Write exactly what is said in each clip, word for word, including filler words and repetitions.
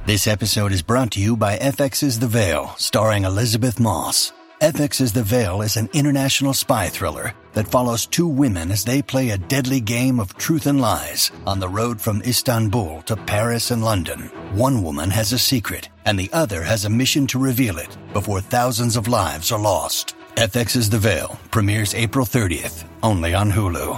This episode is brought to you by F X's The Veil, starring Elizabeth Moss. F X's The Veil is an international spy thriller that follows two women as they play a deadly game of truth and lies on the road from Istanbul to Paris and London. One woman has a secret, and the other has a mission to reveal it before thousands of lives are lost. F X's The Veil premieres April thirtieth, only on Hulu.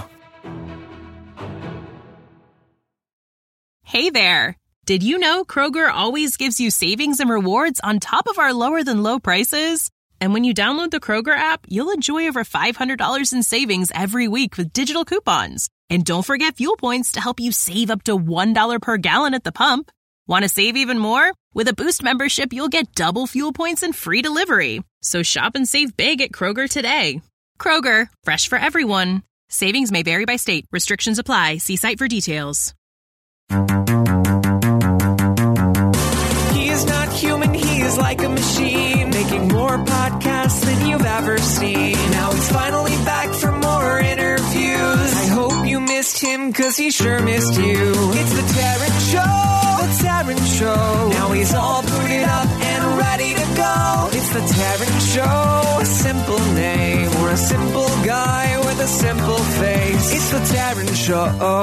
Hey there! Did you know Kroger always gives you savings and rewards on top of our lower-than-low prices? And when you download the Kroger app, you'll enjoy over five hundred dollars in savings every week with digital coupons. And don't forget fuel points to help you save up to one dollar per gallon at the pump. Want to save even more? With a Boost membership, you'll get double fuel points and free delivery. So shop and save big at Kroger today. Kroger, fresh for everyone. Savings may vary by state. Restrictions apply. See site for details. He is not human, he is like a machine, making more podcasts than you've ever seen. Now he's finally back for more interviews. I hope you missed him, cause he sure missed you. It's the Taryn Show, the Taryn Show. Now he's all booted up and ready to go. It's the Taryn Show, a simple name, or a simple guy with a simple face. It's the Taryn Show.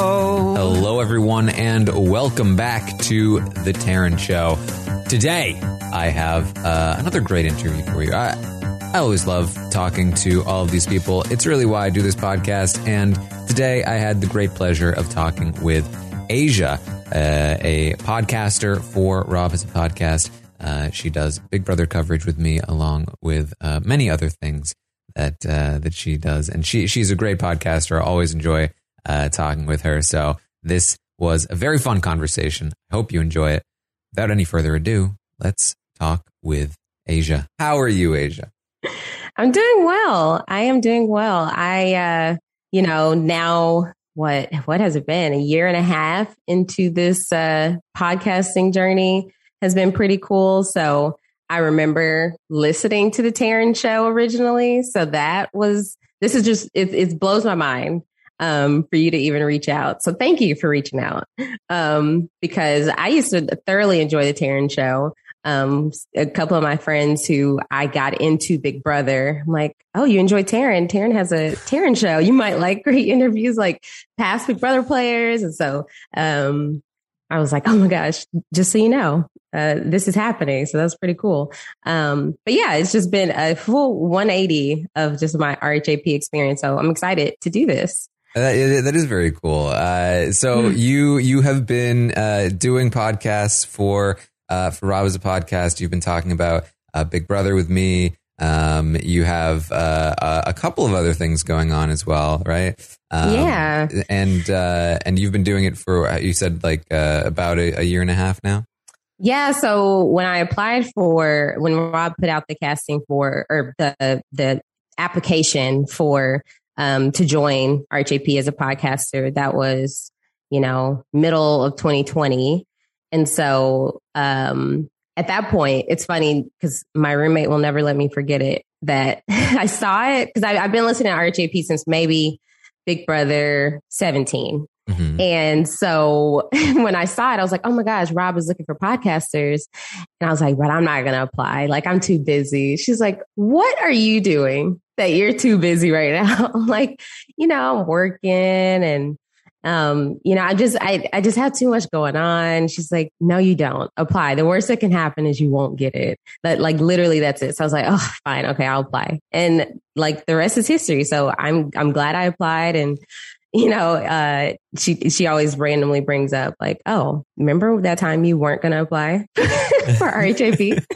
Hello, everyone, and welcome back to the Taryn Show. Today, I have uh, another great interview for you. I, I always love talking to all of these people. It's really why I do this podcast. And today, I had the great pleasure of talking with Asia, uh, a podcaster for Rob Has a Podcast. Uh, she does Big Brother coverage with me, along with uh, many other things that uh, that she does. And she she's a great podcaster. I always enjoy uh, talking with her. So this was a very fun conversation. I hope you enjoy it. Without any further ado, let's talk with Asia. How are you, Asia? I'm doing well. I am doing well. I, uh, you know, now what, what has it been? A year and a half into this uh, podcasting journey has been pretty cool. So I remember listening to the Taryn Show originally. So that was, this is just, it, it blows my mind. Um, for you to even reach out. So thank you for reaching out. Um, because I used to thoroughly enjoy the Taryn Show. Um, a couple of my friends who I got into Big Brother, I'm like, oh, you enjoy Taryn? Taryn has a Taryn Show. You might like great interviews like past Big Brother players. And so, um, I was like, oh my gosh, just so you know, uh, this is happening. So that's pretty cool. Um, but yeah, it's just been a full one eighty of just my R H A P experience. So I'm excited to do this. That, that is very cool. Uh, so mm. you you have been uh, doing podcasts for uh, for Rob Has a Podcast. You've been talking about uh, Big Brother with me. Um, you have uh, a couple of other things going on as well, right? Um, yeah. And uh, and you've been doing it for, you said, like uh, about a, a year and a half now. Yeah. So when I applied for, when Rob put out the casting for, or the the application for. Um, to join R H A P as a podcaster, that was, you know, middle of twenty twenty. And so um, at that point, it's funny because my roommate will never let me forget it, that I saw it because I've been listening to R H A P since maybe Big Brother seventeen. Mm-hmm. And so when I saw it, I was like, oh my gosh, Rob is looking for podcasters. And I was like, but I'm not going to apply. Like, I'm too busy. She's like, what are you doing that you're too busy right now? I'm like, you know, I'm working and, um, you know, I just, I, I just have too much going on. She's like, no, you don't apply. The worst that can happen is you won't get it. But like, literally that's it. So I was like, oh, fine. Okay. I'll apply. And like the rest is history. So I'm, I'm glad I applied. And, you know, uh, she, she always randomly brings up like, oh, remember that time you weren't going to apply for R H A P?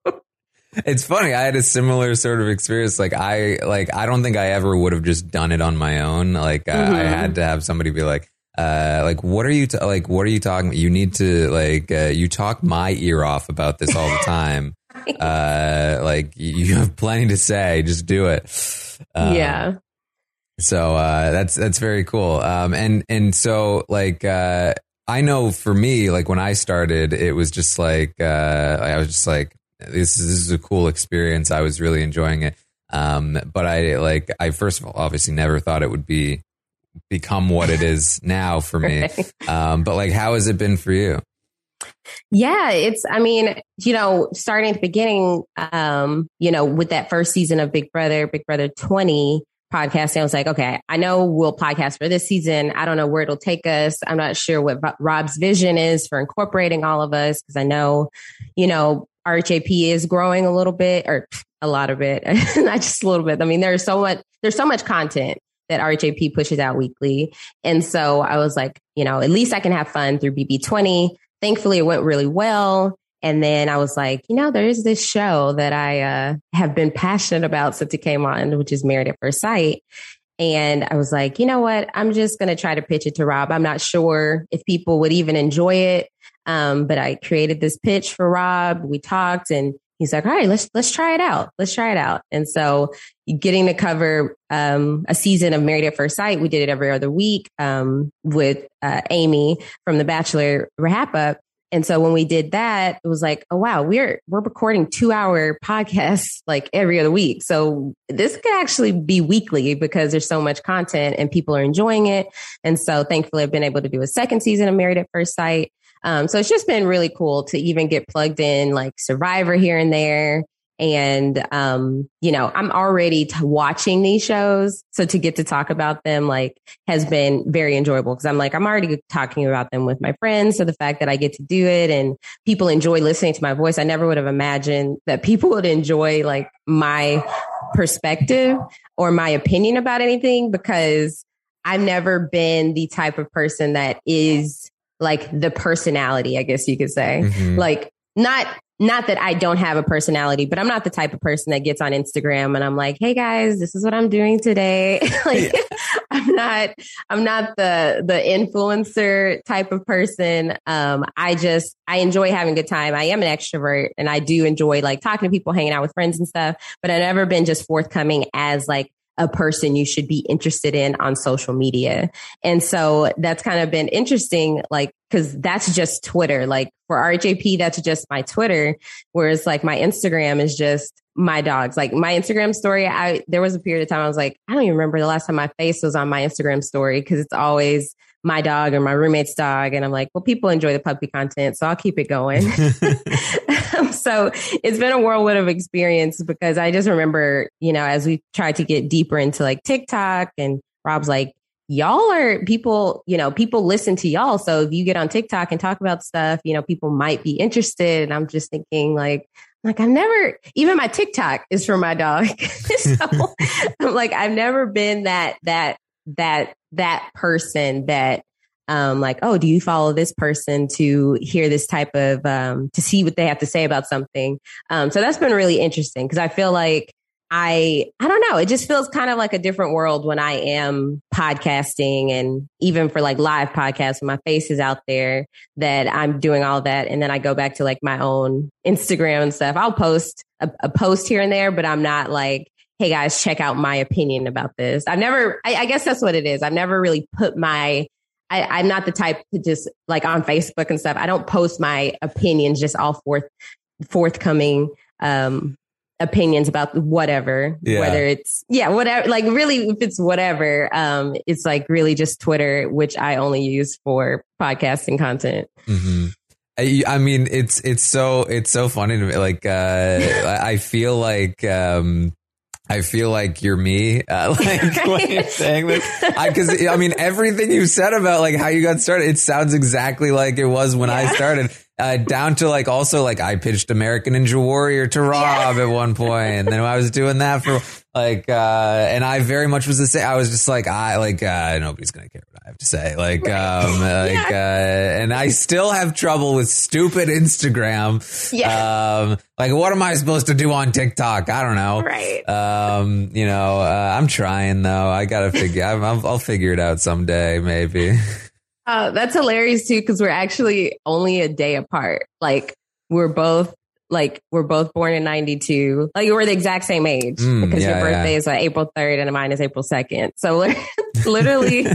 It's funny. I had a similar sort of experience. Like I, like, I don't think I ever would have just done it on my own. Like mm-hmm. I, I had to have somebody be like, uh, like, what are you, t- like, what are you talking about? You need to like, uh, you talk my ear off about this all the time. uh, like you have plenty to say. Just do it. Um, yeah. So, uh, that's, that's very cool. Um, and, and so like, uh, I know for me, like when I started, it was just like, uh, I was just like, this is, this is a cool experience. I was really enjoying it. Um, but I like, I first of all, obviously never thought it would be, become what it is now for me. Um, but like, how has it been for you? Yeah, it's, I mean, you know, starting at the beginning, um, you know, with that first season of Big Brother, Big Brother twenty podcasting, I was like, okay, I know we'll podcast for this season. I don't know where it'll take us. I'm not sure what Rob's vision is for incorporating all of us, because I know, you know, R H A P is growing a little bit, or a lot of it, not just a little bit. I mean, there's so much, there's so much content that R H A P pushes out weekly. And so I was like, you know, at least I can have fun through B B twenty. Thankfully, it went really well. And then I was like, you know, there is this show that I uh, have been passionate about since it came on, which is Married at First Sight. And I was like, you know what? I'm just going to try to pitch it to Rob. I'm not sure if people would even enjoy it. Um, but I created this pitch for Rob. We talked and he's like, all right, let's, let's try it out. Let's try it out. And so getting to cover um, a season of Married at First Sight, we did it every other week um, with uh, Amy from The Bachelor Wrap Up. And so when we did that, it was like, oh, wow, we're we're recording two hour podcasts like every other week. So this could actually be weekly because there's so much content and people are enjoying it. And so thankfully, I've been able to do a second season of Married at First Sight. Um, so it's just been really cool to even get plugged in like Survivor here and there. And, um, you know, I'm already t- watching these shows. So to get to talk about them, like, has been very enjoyable because I'm like, I'm already talking about them with my friends. So the fact that I get to do it and people enjoy listening to my voice, I never would have imagined that people would enjoy like my perspective or my opinion about anything, because I've never been the type of person that is like the personality, I guess you could say. Mm-hmm. Like, not Not that I don't have a personality, but I'm not the type of person that gets on Instagram and I'm like, hey guys, this is what I'm doing today. Like, yeah. I'm not, I'm not the, the influencer type of person. Um, I just, I enjoy having a good time. I am an extrovert and I do enjoy like talking to people, hanging out with friends and stuff, but I've never been just forthcoming as like a person you should be interested in on social media. And so that's kind of been interesting, like, because that's just Twitter. Like for R H A P, that's just my Twitter. Whereas like my Instagram is just my dogs. Like my Instagram story, I there was a period of time I was like, I don't even remember the last time my face was on my Instagram story, because it's always my dog or my roommate's dog. And I'm like, well, people enjoy the puppy content, so I'll keep it going. So it's been a whirlwind of experience, because I just remember, you know, as we tried to get deeper into like TikTok, and Rob's like, y'all are people, you know, people listen to y'all. So if you get on TikTok and talk about stuff, you know, people might be interested. And I'm just thinking like, like I've never, even my TikTok is for my dog. So I'm like, I've never been that, that, that, that person that, um, like, oh, do you follow this person to hear this type of, um, to see what they have to say about something? Um, so that's been really interesting, because I feel like I, I don't know, it just feels kind of like a different world when I am podcasting, and even for like live podcasts, when my face is out there, that I'm doing all that. And then I go back to like my own Instagram and stuff. I'll post a, a post here and there, but I'm not like, hey guys, check out my opinion about this. I've never, I, I guess that's what it is. I've never really put my, I, I'm not the type to just like on Facebook and stuff. I don't post my opinions, just all forth, forthcoming, um, opinions about whatever, yeah. whether it's, yeah, whatever, like really, if it's whatever, um, it's like really just Twitter, which I only use for podcasting content. Mm-hmm. I, I mean, it's, it's so, it's so funny to me. Like, uh, I feel like, um, I feel like you're me, uh, like when you're saying this, I, cause I mean, everything you said about like how you got started, it sounds exactly like it was when yeah. I started, uh, down to like, also like I pitched American Ninja Warrior to Rob yeah. at one point, and then I was doing that for like, uh, and I very much was the same. I was just like, I like, uh, nobody's going to care what I have to say. Like, right. um, like, yeah. uh, and I still have trouble with stupid Instagram. Yeah. Um, like, what am I supposed to do on TikTok? I don't know. Right. Um, you know, uh, I'm trying though. I got to figure, I'm, I'll, I'll figure it out someday, maybe. Uh, that's hilarious too, because we're actually only a day apart. Like, we're both like we're both born in ninety-two. Like we're the exact same age Mm, because yeah, your birthday yeah. is like April third and mine is April second. So literally,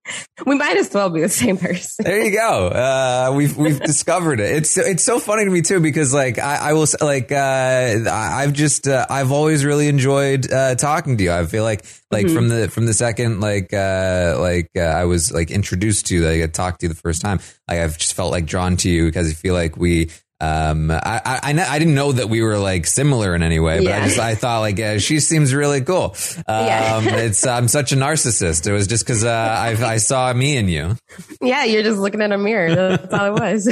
we might as well be the same person. There you go. Uh, we've we've discovered it. It's it's so funny to me too because like I, I will s- like uh, I've just uh, I've always really enjoyed uh, talking to you. I feel like like Mhm. from the from the second like uh, like uh, I was like introduced to you, like I talked to you the first time. Like I've just felt like drawn to you because I feel like we. Um, I, I, I, kn- I didn't know that we were like similar in any way, but Yeah. I just, I thought like, uh, she seems really cool. Um, Yeah. it's, I'm such a narcissist. It was just cause, uh, I, I saw me in you. Yeah, you're just looking in a mirror. That's all it was.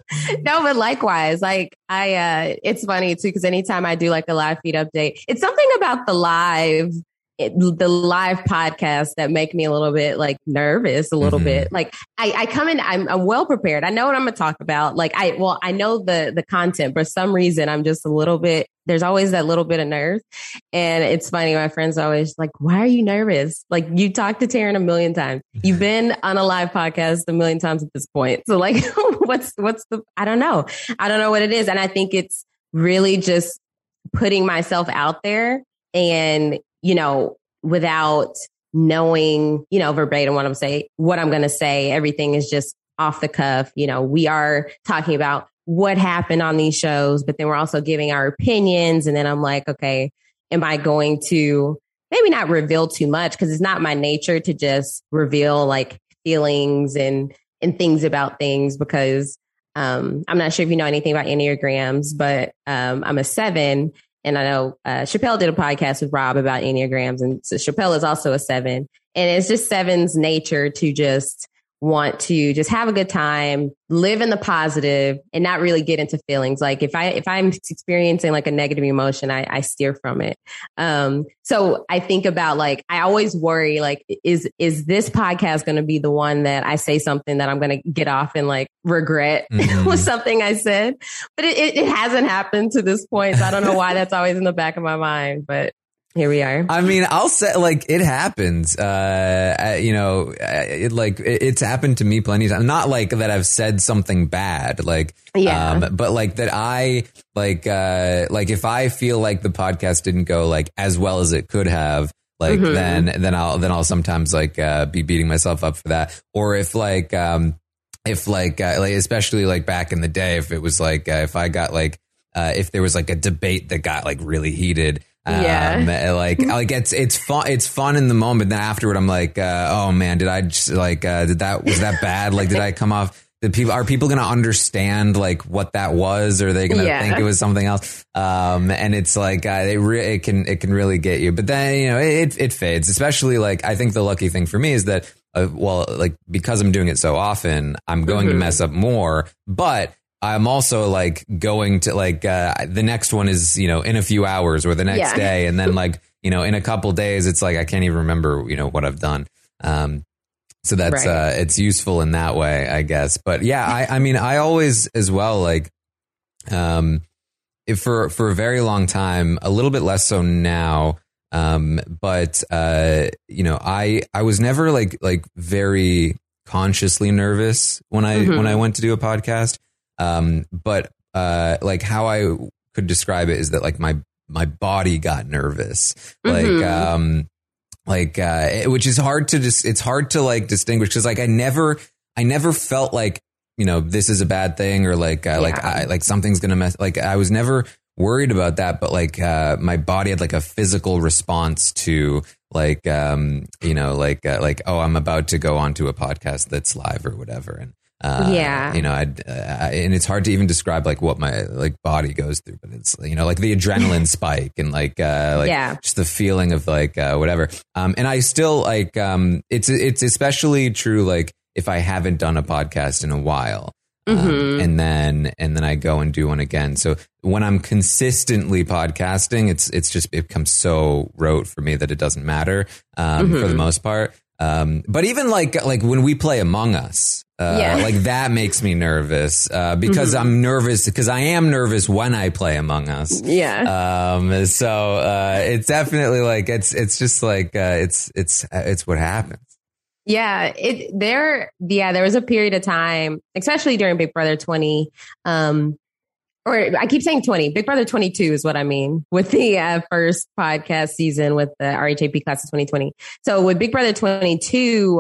No, but likewise, like I, uh, it's funny too, because anytime I do like a live feed update, it's something about the live, it, the live podcast that make me a little bit like nervous, a little Mhm. bit. Like I, I come in, I'm, I'm well prepared. I know what I'm going to talk about. Like I, well, I know the, the content, but for some reason I'm just a little bit, there's always that little bit of nerve. And it's funny. My friends are always like, why are you nervous? Like you talked to Taryn a million times. You've been on a live podcast a million times at this point. So like, what's, what's the, I don't know. I don't know what it is. And I think it's really just putting myself out there and, you know, without knowing, you know, verbatim what I'm saying, what I'm going to say, everything is just off the cuff. You know, we are talking about what happened on these shows, but then we're also giving our opinions. And then I'm like, okay, am I going to maybe not reveal too much? Because it's not my nature to just reveal like feelings and, and things about things because um, I'm not sure if you know anything about Enneagrams, but um, I'm a seven. And I know uh, Chappelle did a podcast with Rob about Enneagrams. And so Chappelle is also a seven. And it's just seven's nature to just want to just have a good time, live in the positive and not really get into feelings. Like if I, if I'm experiencing like a negative emotion, I, I steer from it. Um, so I think about like, I always worry, like, is, is this podcast going to be the one that I say something that I'm going to get off and like regret Mhm. was something I said, but it, it, it hasn't happened to this point. So I don't know why that's always in the back of my mind, but here we are. I mean, I'll say like it happens. Uh, you know, it like it, it's happened to me plenty of times. Not like that I've said something bad, like Yeah. um, but like that I like uh, like if I feel like the podcast didn't go like as well as it could have, like Mhm. then then I'll then I'll sometimes like uh, be beating myself up for that. Or if like um, if like uh, like especially like back in the day, if it was like uh, if I got like uh, if there was like a debate that got like really heated. Yeah. Um, like, like it's, it's fun. It's fun in the moment. Then afterward, I'm like, uh, oh man, did I just like, uh, did that, was that bad? Like, did I come off? Did people, are people going to understand like what that was? Or are they going to Yeah. think it was something else? Um, and it's like, uh, it, re- it can, it can really get you. But then, you know, it, it fades, especially like, I think the lucky thing for me is that, uh, well, like, because I'm doing it so often, I'm going Mhm. to mess up more, but I'm also like going to like uh, the next one is, you know, in a few hours or the next Yeah. day. And then like, you know, in a couple days, it's like I can't even remember, you know, what I've done. Um, so that's Right. uh, it's useful in that way, I guess. But yeah, I, I mean, I always as well, like um, if for for a very long time, a little bit less so now. Um, but, uh, you know, I I was never like like very consciously nervous when I Mhm. when I went to do a podcast. Um, but uh, like how I could describe it is that like my my body got nervous, like Mhm. um, like uh, it- which is hard to just it's hard to like distinguish because like I never I never felt like you know this is a bad thing or like uh, like Yeah. I like something's gonna mess like I was never worried about that, but like uh, my body had like a physical response to like um, you know like uh, like oh I'm about to go onto a podcast that's live or whatever and. Uh, Yeah. you know, I'd, uh, and it's hard to even describe like what my like body goes through, but it's, you know, like the adrenaline spike and like, uh, like Yeah. just the feeling of like, uh, whatever. Um, and I still like, um, it's, it's especially true. Like if I haven't done a podcast in a while, um, Mhm. and then, and then I go and do one again. So when I'm consistently podcasting, it's, it's just, it becomes so rote for me that it doesn't matter, um, for the Mhm. most part. Um, but even like, like when we play Among Us, uh, Yeah. like that makes me nervous, uh, because Mhm. I'm nervous because I am nervous when I play Among Us. Yeah. Um, so, uh, it's definitely like, it's, it's just like, uh, it's, it's, it's what happens. Yeah, it there. Yeah, there was a period of time, especially during Big Brother twenty, um, or I keep saying twenty. Big Brother twenty-two is what I mean with the uh, first podcast season with the R H A P class of twenty twenty. So with Big Brother twenty-two,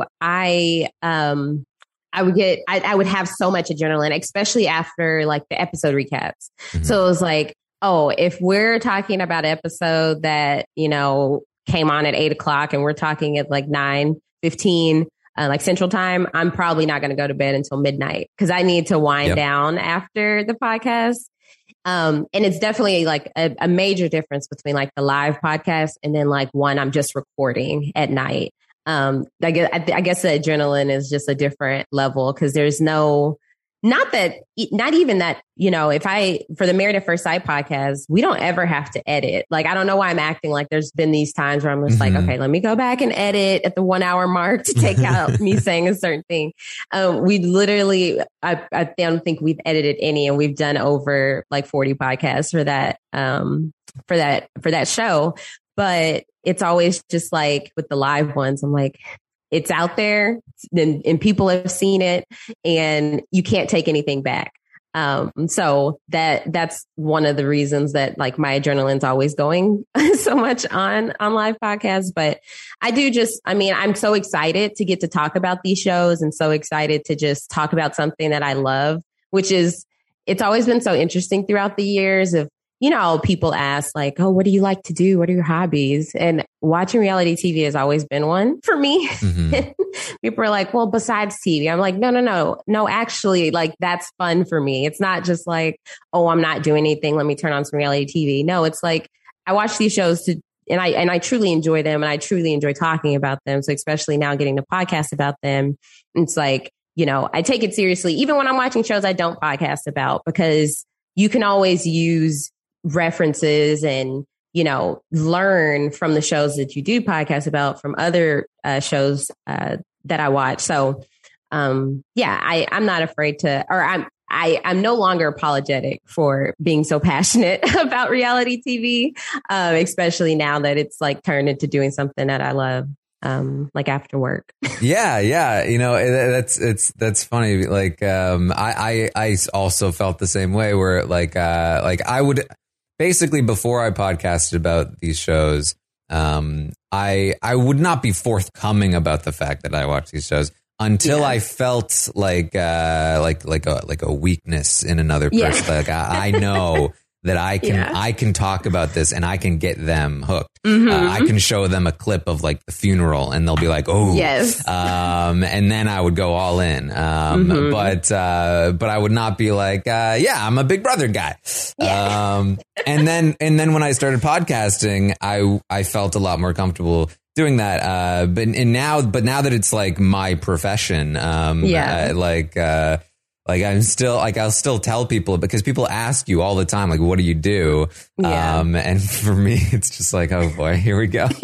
I um I would get I, I would have so much adrenaline, especially after like the episode recaps. Mm-hmm. So it was like, oh, if we're talking about an episode that, you know, came on at eight o'clock and we're talking at like nine fifteen, uh, like Central Time, I'm probably not going to go to bed until midnight because I need to wind yep. down after the podcast. Um, and it's definitely like a, a major difference between like the live podcast and then like one I'm just recording at night. Um, I guess, I, I guess the adrenaline is just a different level because there's no, not that, not even that, you know, if I, for the Married at First Sight podcast, we don't ever have to edit. Like, I don't know why I'm acting like there's been these times where I'm just mm-hmm. like, okay, let me go back and edit at the one hour mark to take out me saying a certain thing. Um, we literally, I, I don't think we've edited any, and we've done over like forty podcasts for that, um, for that, for that show. But it's always just like with the live ones, I'm like, it's out there and, and people have seen it and you can't take anything back. Um, so that, that's one of the reasons that like my adrenaline's always going so much on, on live podcasts. But I do just, I mean, I'm so excited to get to talk about these shows and so excited to just talk about something that I love, which is, it's always been so interesting throughout the years of, you know, people ask like, oh, what do you like to do? What are your hobbies? And watching reality T V has always been one for me. Mm-hmm. People are like, well, besides T V, I'm like, no, no, no, no, actually, like that's fun for me. It's not just like, oh, I'm not doing anything. Let me turn on some reality T V. No, it's like I watch these shows to, and I, and I truly enjoy them and I truly enjoy talking about them. So especially now getting to podcast about them, it's like, you know, I take it seriously, even when I'm watching shows I don't podcast about, because you can always use references and, you know, learn from the shows that you do podcast about from other uh, shows uh, that I watch. So, um, yeah, I, I'm not afraid to, or I'm, I, I'm no longer apologetic for being so passionate about reality T V, uh, especially now that it's like turned into doing something that I love. Um, like after work. yeah. Yeah. You know, that's, it's, that's funny. Like, um, I, I, I also felt the same way where like, uh, like I would, basically, before I podcasted about these shows, um, I I would not be forthcoming about the fact that I watch these shows until yeah. I felt like uh, like like a like a weakness in another person. Yeah. Like I, I know that I can yeah. I can talk about this and I can get them hooked. Mm-hmm. Uh, I can show them a clip of like the funeral and they'll be like, oh, yes. Um, and then I would go all in. Um, mm-hmm. But uh, but I would not be like, uh, yeah, I'm a Big Brother guy. Yeah. Um, and then and then when I started podcasting, I I felt a lot more comfortable doing that. Uh, but and now but now that it's like my profession, um, yeah, uh, like. Uh, Like I'm still like I'll still tell people because people ask you all the time, like, what do you do? Yeah. Um, and for me, it's just like, oh boy, here we go.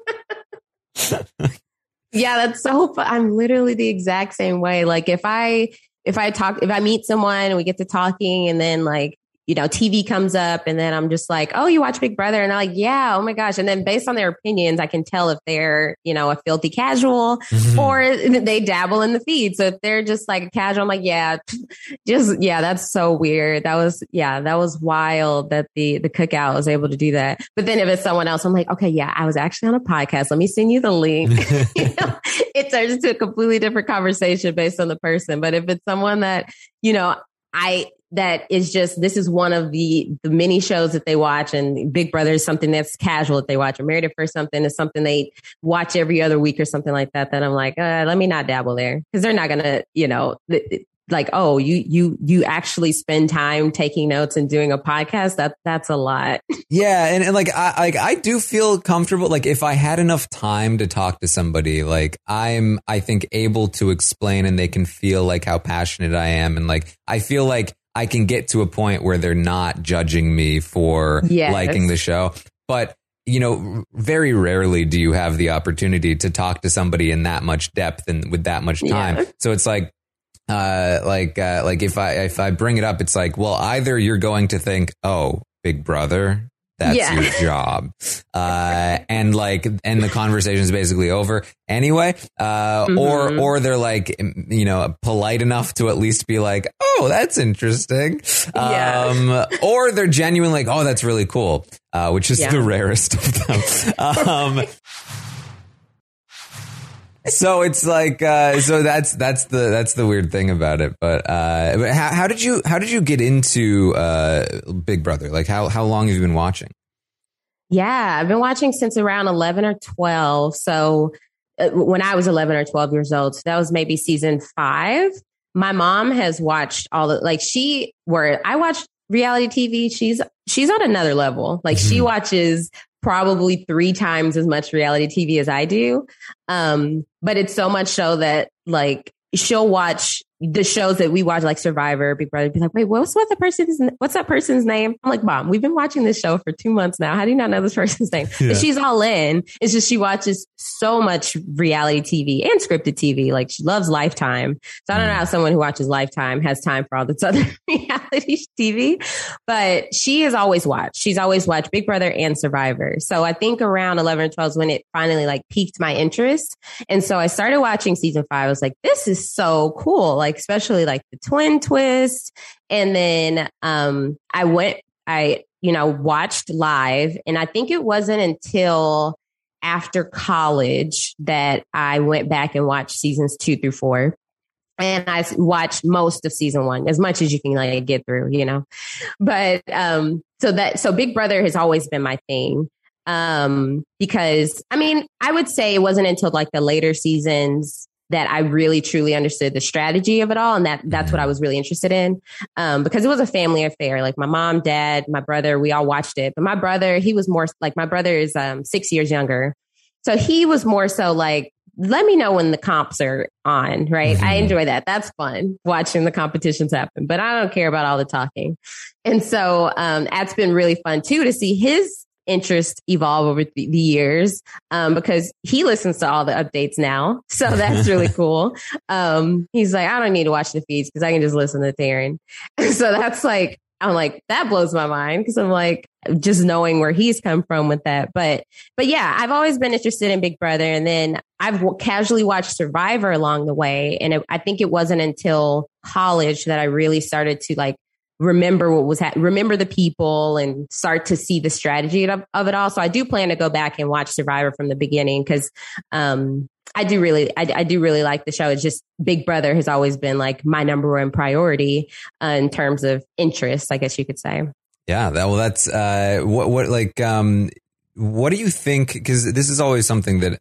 Yeah, that's so fun. I'm literally the exact same way. Like if I if I talk if I meet someone and we get to talking and then like, you know, T V comes up and then I'm just like, oh, you watch Big Brother? And I'm like, yeah, oh my gosh. And then based on their opinions, I can tell if they're, you know, a filthy casual mm-hmm. or they dabble in the feed. So if they're just like a casual, I'm like, yeah, just, yeah, that's so weird. That was, yeah, that was wild that the, the cookout was able to do that. But then if it's someone else, I'm like, okay, yeah, I was actually on a podcast. Let me send you the link. You know, it turns into a completely different conversation based on the person. But if it's someone that, you know, I, that is just, this is one of the, the many shows that they watch, and Big Brother is something that's casual that they watch, or Married at First something is something they watch every other week or something like that, that I'm like, uh, let me not dabble there. Cause they're not going to, you know, th- like, oh, you, you, you actually spend time taking notes and doing a podcast. That that's a lot. Yeah. And, and like, I, like, I do feel comfortable. Like if I had enough time to talk to somebody, like I'm, I think able to explain and they can feel like how passionate I am. And like, I feel like I can get to a point where they're not judging me for yes. liking the show. But, you know, very rarely do you have the opportunity to talk to somebody in that much depth and with that much time. Yeah. So it's like, uh, like, uh, like if I, if I bring it up, it's like, well, either you're going to think, oh, Big Brother, That's Yeah. your job. Uh, and like, and the conversation is basically over anyway. Uh, Mm-hmm. or, or they're like, you know, polite enough to at least be like, oh, that's interesting. Yeah. Um, or they're genuine like, oh, that's really cool. Uh, which is Yeah. the rarest of them. Um, So it's like, uh, so that's, that's the, that's the weird thing about it. But, uh, but how, how did you, how did you get into, uh, Big Brother? Like how, how long have you been watching? Yeah, I've been watching since around eleven or twelve. So uh, when I was eleven or twelve years old, so that was maybe season five. My mom has watched all the, like she, where I watched reality T V. She's, she's on another level. Like mm-hmm. she watches probably three times as much reality T V as I do. Um, but it's so much so that like she'll watch the shows that we watch, like Survivor, Big Brother, be like, wait, what's what the person's, what's that person's name? I'm like, Mom, we've been watching this show for two months now. How do you not know this person's name? Yeah. But she's all in. It's just she watches so much reality T V and scripted T V. Like she loves Lifetime. So I don't know how someone who watches Lifetime has time for all this other reality T V, but she has always watched. She's always watched Big Brother and Survivor. So I think around eleven or twelve is when it finally like piqued my interest. And so I started watching season five. I was like, this is so cool. Like, especially like the twin twist. And then um, I went, I, you know, watched live. And I think it wasn't until after college that I went back and watched seasons two through four. And I watched most of season one, as much as you can like get through, you know. But um, so that, so Big Brother has always been my thing. Um, because I mean, I would say it wasn't until like the later seasons that I really truly understood the strategy of it all. And that that's what I was really interested in. Um, because it was a family affair. Like my mom, dad, my brother, we all watched it. But my brother, he was more like, my brother is um, six years younger. So he was more so like, let me know when the comps are on, right? Mm-hmm. I enjoy that. That's fun, watching the competitions happen, but I don't care about all the talking. And so um, that's been really fun too, to see his interest evolve over the, the years, um, because he listens to all the updates now. So that's really cool. Um, he's like, I don't need to watch the feeds because I can just listen to Taryn. And so that's like, I'm like, that blows my mind, because I'm like, just knowing where he's come from with that. But, but yeah, I've always been interested in Big Brother. And then I've w- casually watched Survivor along the way. And it, I think it wasn't until college that I really started to like remember what was ha- remember the people and start to see the strategy of, of it all. So I do plan to go back and watch Survivor from the beginning, because um, I do really, I, I do really like the show. It's just Big Brother has always been like my number one priority uh, in terms of interest, I guess you could say. Yeah, that, well, that's uh, what what like um, what do you think? Because this is always something that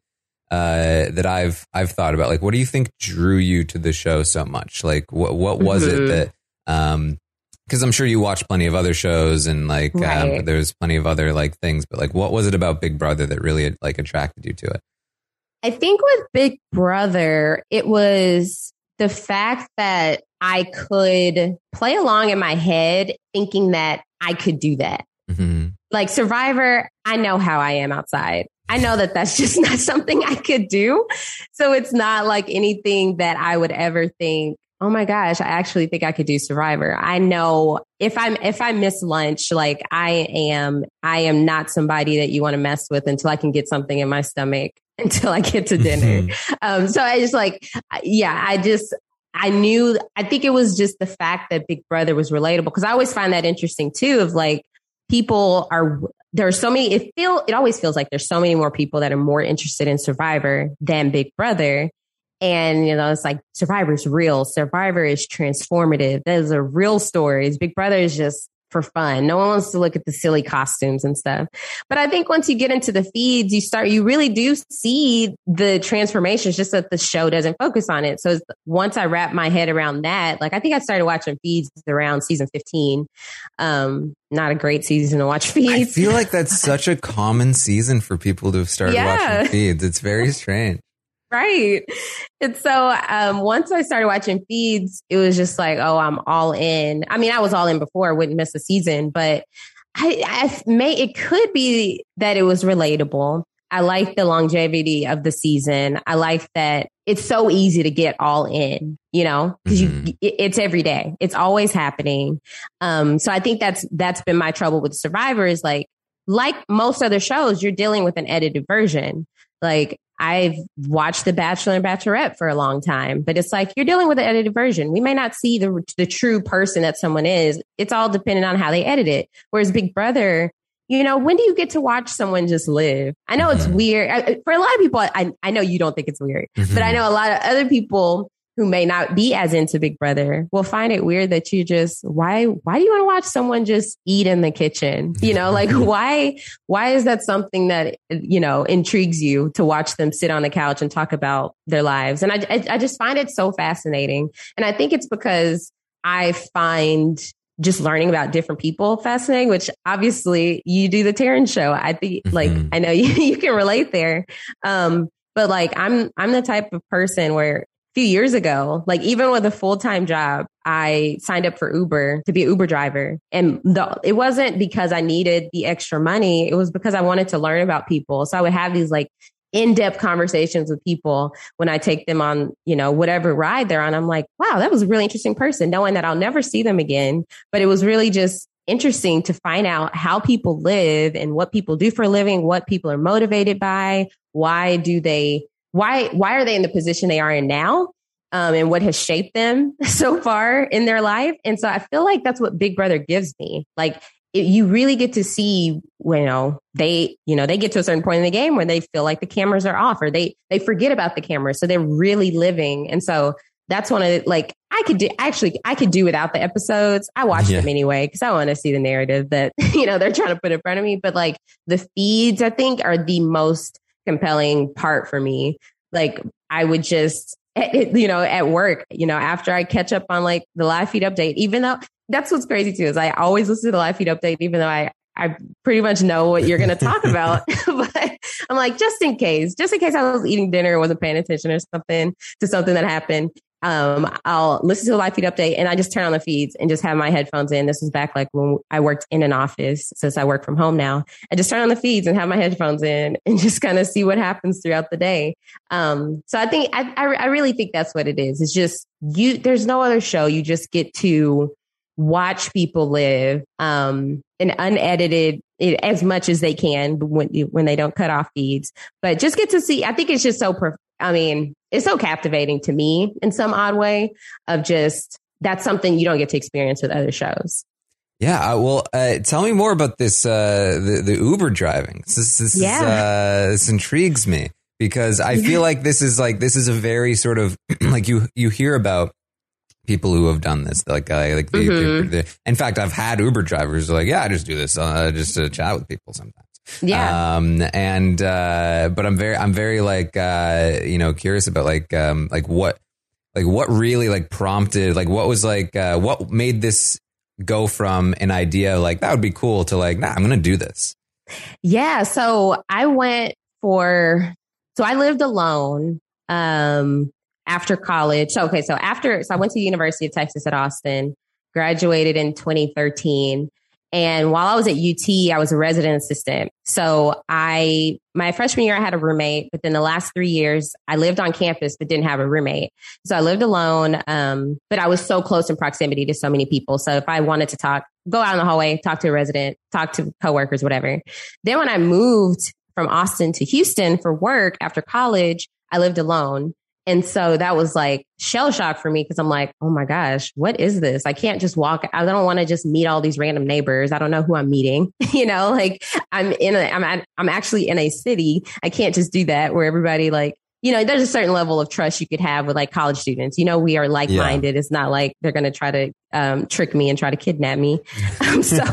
uh, that I've I've thought about. Like, what do you think drew you to the show so much? Like, what what was mm-hmm. it that um. Because I'm sure you watch plenty of other shows and like right. um, there's plenty of other like things, but like what was it about Big Brother that really like attracted you to it? I think with Big Brother, it was the fact that I could play along in my head thinking that I could do that. Mm-hmm. Like Survivor, I know how I am outside. I know that that's just not something I could do. So it's not like anything that I would ever think, oh my gosh, I actually think I could do Survivor. I know if I'm, if I miss lunch, like I am, I am not somebody that you want to mess with until I can get something in my stomach, until I get to dinner. Mm-hmm. Um, so I just like, yeah, I just, I knew, I think it was just the fact that Big Brother was relatable, because I always find that interesting too, of like people are, there are so many, it feel, it always feels like there's so many more people that are more interested in Survivor than Big Brother. And, you know, it's like Survivor's real. Survivor is transformative. Those are real stories. Big Brother is just for fun. No one wants to look at the silly costumes and stuff. But I think once you get into the feeds, you start, you really do see the transformations, just that the show doesn't focus on it. So once I wrap my head around that, like I think I started watching feeds around season fifteen. Um, not a great season to watch feeds. I feel like that's such a common season for people to have started yeah. watching feeds. It's very strange. Right. And so um, once I started watching feeds, it was just like, oh, I'm all in. I mean, I was all in before. I wouldn't miss a season, but I, I may, it could be that it was relatable. I like the longevity of the season. I like that it's so easy to get all in, you know, because mm-hmm. you, it, it's every day. It's always happening. Um, so I think that's, that's been my trouble with Survivor, is like, like most other shows, you're dealing with an edited version. Like I've watched The Bachelor and Bachelorette for a long time, but it's like you're dealing with an edited version. We may not see the the true person that someone is. It's all dependent on how they edit it. Whereas Big Brother, you know, when do you get to watch someone just live? I know it's weird. I, for a lot of people, I, I know you don't think it's weird, mm-hmm. but I know a lot of other people who may not be as into Big Brother will find it weird that you just, why, why do you want to watch someone just eat in the kitchen? You know, like why, why is that something that, you know, intrigues you to watch them sit on the couch and talk about their lives? And I, I, I just find it so fascinating. And I think it's because I find just learning about different people fascinating, which obviously you do the Taryn show. I think mm-hmm. like, I know you, you can relate there. Um, but like, I'm, I'm the type of person where a few years ago, like even with a full-time job, I signed up for Uber to be an Uber driver. And the, it wasn't because I needed the extra money. It was because I wanted to learn about people. So I would have these like in-depth conversations with people when I take them on, you know, whatever ride they're on. I'm like, wow, that was a really interesting person, knowing that I'll never see them again. But it was really just interesting to find out how people live and what people do for a living, what people are motivated by, why do they, why, why are they in the position they are in now? Um, and what has shaped them so far in their life. And so I feel like that's what Big Brother gives me. Like, it, you really get to see, you know, they, you know, they get to a certain point in the game where they feel like the cameras are off, or they, they forget about the cameras. So they're really living. And so that's one of the, like, I could do, actually, I could do without the episodes. I watch yeah. them anyway, because I want to see the narrative that, you know, they're trying to put in front of me. But like the feeds, I think, are the most compelling part for me. Like I would just, you know, at work, you know, after I catch up on like the live feed update, even though that's what's crazy too, is I always listen to the live feed update, even though I, I pretty much know what you're going to talk about. But I'm like, just in case, just in case I was eating dinner or wasn't paying attention or something to something that happened. Um, I'll listen to the live feed update and I just turn on the feeds and just have my headphones in. This is back like when I worked in an office, since I work from home now. I just turn on the feeds and have my headphones in and just kind of see what happens throughout the day. Um, so I think, I, I, I really think that's what it is. It's just you, there's no other show. You just get to watch people live, um, in unedited as much as they can when, when they don't cut off feeds, but just get to see, I think it's just so, per- I mean, it's so captivating to me in some odd way of just, that's something you don't get to experience with other shows. Yeah. Well, uh, tell me more about this, uh, the, the Uber driving. This, this, yeah. is, uh, this intrigues me because I feel like this is like, this is a very sort of like you, you hear about people who have done this. Like, uh, like they, mm-hmm. they, they, in fact, I've had Uber drivers who are like, yeah, I just do this, uh, just to chat with people sometimes. Yeah. Um, and, uh, but I'm very, I'm very like, uh, you know, curious about like, um, like what, like what really like prompted, like what was like, uh, what made this go from an idea like that would be cool to like, nah, I'm going to do this. Yeah. So I went for, so I lived alone, um, after college. So, okay. So after, so I went to the University of Texas at Austin, graduated in twenty thirteen. And while I was at U T, I was a resident assistant. So I, my freshman year, I had a roommate, but then the last three years I lived on campus, but didn't have a roommate. So I lived alone. Um, but I was so close in proximity to so many people. So if I wanted to talk, go out in the hallway, talk to a resident, talk to coworkers, whatever. Then when I moved from Austin to Houston for work after college, I lived alone. And so that was like shell shock for me because I'm like, oh my gosh, what is this? I can't just walk. I don't want to just meet all these random neighbors. I don't know who I'm meeting. You know, like I'm in a, I'm, I'm actually in a city. I can't just do that where everybody like, you know, there's a certain level of trust you could have with like college students. You know, we are like-minded. Yeah. It's not like they're going to try to um, trick me and try to kidnap me. Um, so,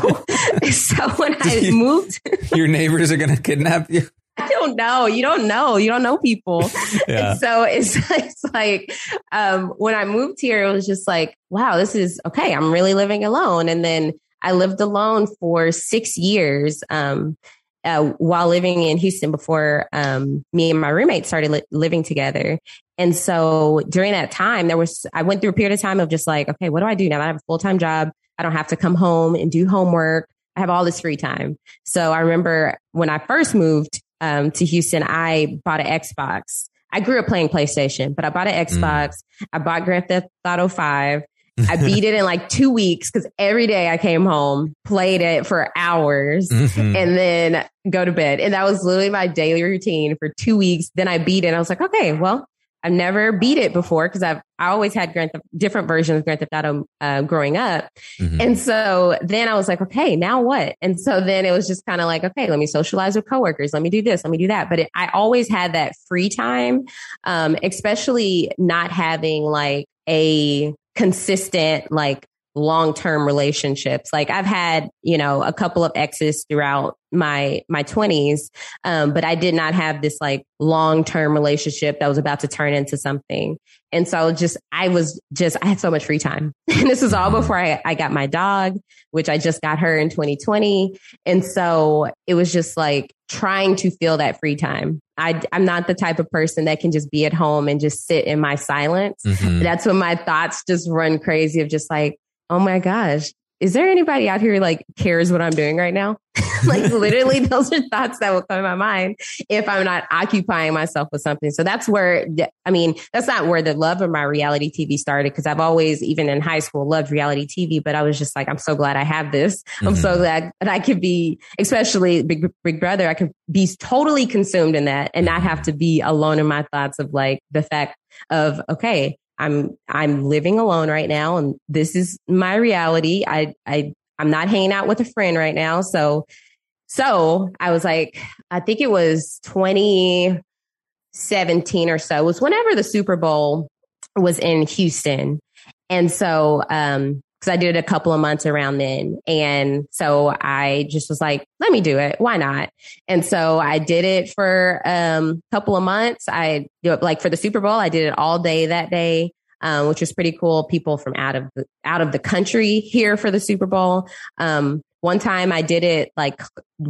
so when I you, moved, your neighbors are going to kidnap you. I don't know. You don't know. You don't know people. Yeah. And so it's, it's like, um, when I moved here, it was just like, wow, this is okay. I'm really living alone. And then I lived alone for six years, um, uh, while living in Houston before, um, me and my roommate started li- living together. And so during that time, there was, I went through a period of time of just like, okay, what do I do now that I have a full-time job? I don't have to come home and do homework. I have all this free time. So I remember when I first moved Um, to Houston, I bought an Xbox. I grew up playing PlayStation, but I bought an Xbox. Mm. I bought Grand Theft Auto five I beat it in like two weeks because every day I came home, played it for hours, mm-hmm. and then go to bed. And that was literally my daily routine for two weeks. Then I beat it. And I was like, okay, well, I've never beat it before because I've I always had Grand Theft, different versions of Grand Theft Auto uh, growing up. Mm-hmm. And so then I was like, okay, now what? And so then it was just kind of like, okay, let me socialize with coworkers. Let me do this. Let me do that. But it, I always had that free time, um, especially not having like a consistent, like long-term relationships. Like I've had, you know, a couple of exes throughout my, my twenties. Um, but I did not have this like long-term relationship that was about to turn into something. And so just, I was just, I had so much free time. And this was all before I, I got my dog, which I just got her in twenty twenty. And so it was just like trying to fill that free time. I, I'm not the type of person that can just be at home and just sit in my silence. Mm-hmm. That's when my thoughts just run crazy of just like, oh my gosh, is there anybody out here who like cares what I'm doing right now? Like literally those are thoughts that will come in my mind if I'm not occupying myself with something. So that's where, I mean, that's not where the love of my reality T V started. Cause I've always, even in high school, loved reality T V, but I was just like, I'm so glad I have this. Mm-hmm. I'm so glad that I could be, especially Big, Big Brother, I could be totally consumed in that and not have to be alone in my thoughts of like the fact of, okay, I'm, I'm living alone right now and this is my reality. I, I, I'm not hanging out with a friend right now. So, so I was like, I think it was twenty seventeen or so. It was whenever the Super Bowl was in Houston. And so, um, cause I did a couple of months around then. And so I just was like, let me do it. Why not? And so I did it for um, a couple of months. I like for the Super Bowl, I did it all day that day, um, which was pretty cool. People from out of the, out of the country here for the Super Bowl. Um, one time I did it like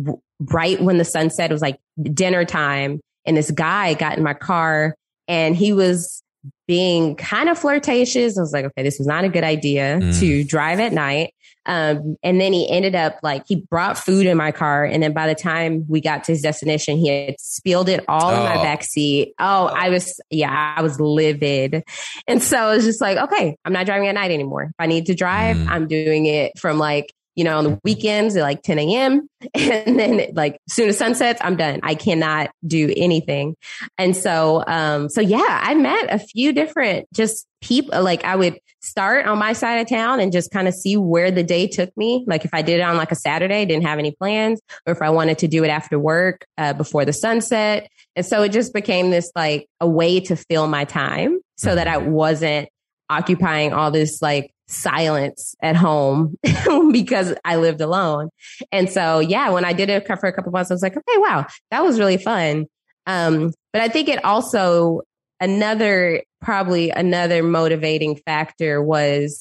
right when the sun set, it was like dinner time. And this guy got in my car and he was being kind of flirtatious. I was like, okay, this was not a good idea mm. to drive at night. Um, and then he ended up like, he brought food in my car. And then by the time we got to his destination, he had spilled it all oh. in my backseat. Oh, I was, yeah, I was livid. And so I was just like, okay, I'm not driving at night anymore. If I need to drive, mm. I'm doing it from like, you know, on the weekends at like ten a.m. And then like as soon as sun sets, I'm done. I cannot do anything. And so, um, so yeah, I met a few different just people. Like I would start on my side of town and just kind of see where the day took me. Like if I did it on like a Saturday, didn't have any plans, or if I wanted to do it after work, uh, before the sunset. And so it just became this like a way to fill my time so that I wasn't occupying all this like silence at home because I lived alone. And so, yeah, when I did it for a couple of months, I was like, okay, wow, that was really fun. Um, but I think it also, another, probably another motivating factor was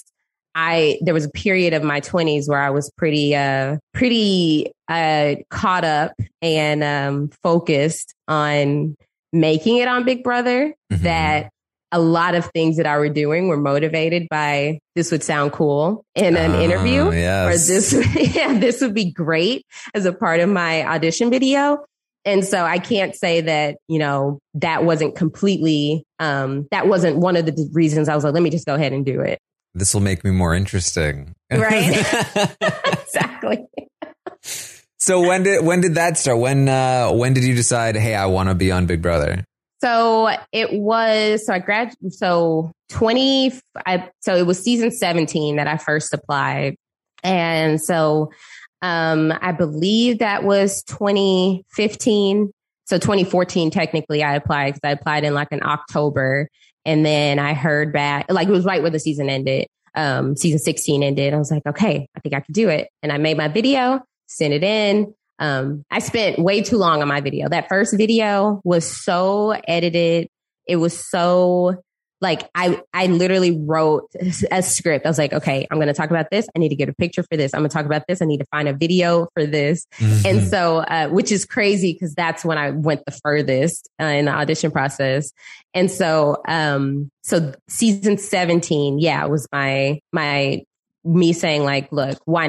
I, there was a period of my twenties where I was pretty, uh, pretty, uh, caught up and, um, focused on making it on Big Brother mm-hmm. that a lot of things that I were doing were motivated by this would sound cool in an uh, interview yes. or this, yeah, this would be great as a part of my audition video. And so I can't say that, you know, that wasn't completely, um, that wasn't one of the reasons I was like, let me just go ahead and do it. This will make me more interesting. Right. Exactly. So when did, when did that start? When, uh, when did you decide, hey, I want to be on Big Brother? So it was, so I graduated, so twenty, I, so it was season seventeen that I first applied. And so, um, I believe that was twenty fifteen. So twenty fourteen, technically I applied because I applied in like in October, and then I heard back, like it was right where the season ended. Um, season sixteen ended. I was like, okay, I think I could do it. And I made my video, sent it in. Um, I spent way too long on my video. That first video was so edited. It was so like, I, I literally wrote a script. I was like, okay, I'm going to talk about this. I need to get a picture for this. I'm going to talk about this. I need to find a video for this. Mm-hmm. And so, uh, which is crazy because that's when I went the furthest uh, in the audition process. And so, um, so season seventeen, yeah, was my, my, me saying like, look, why not?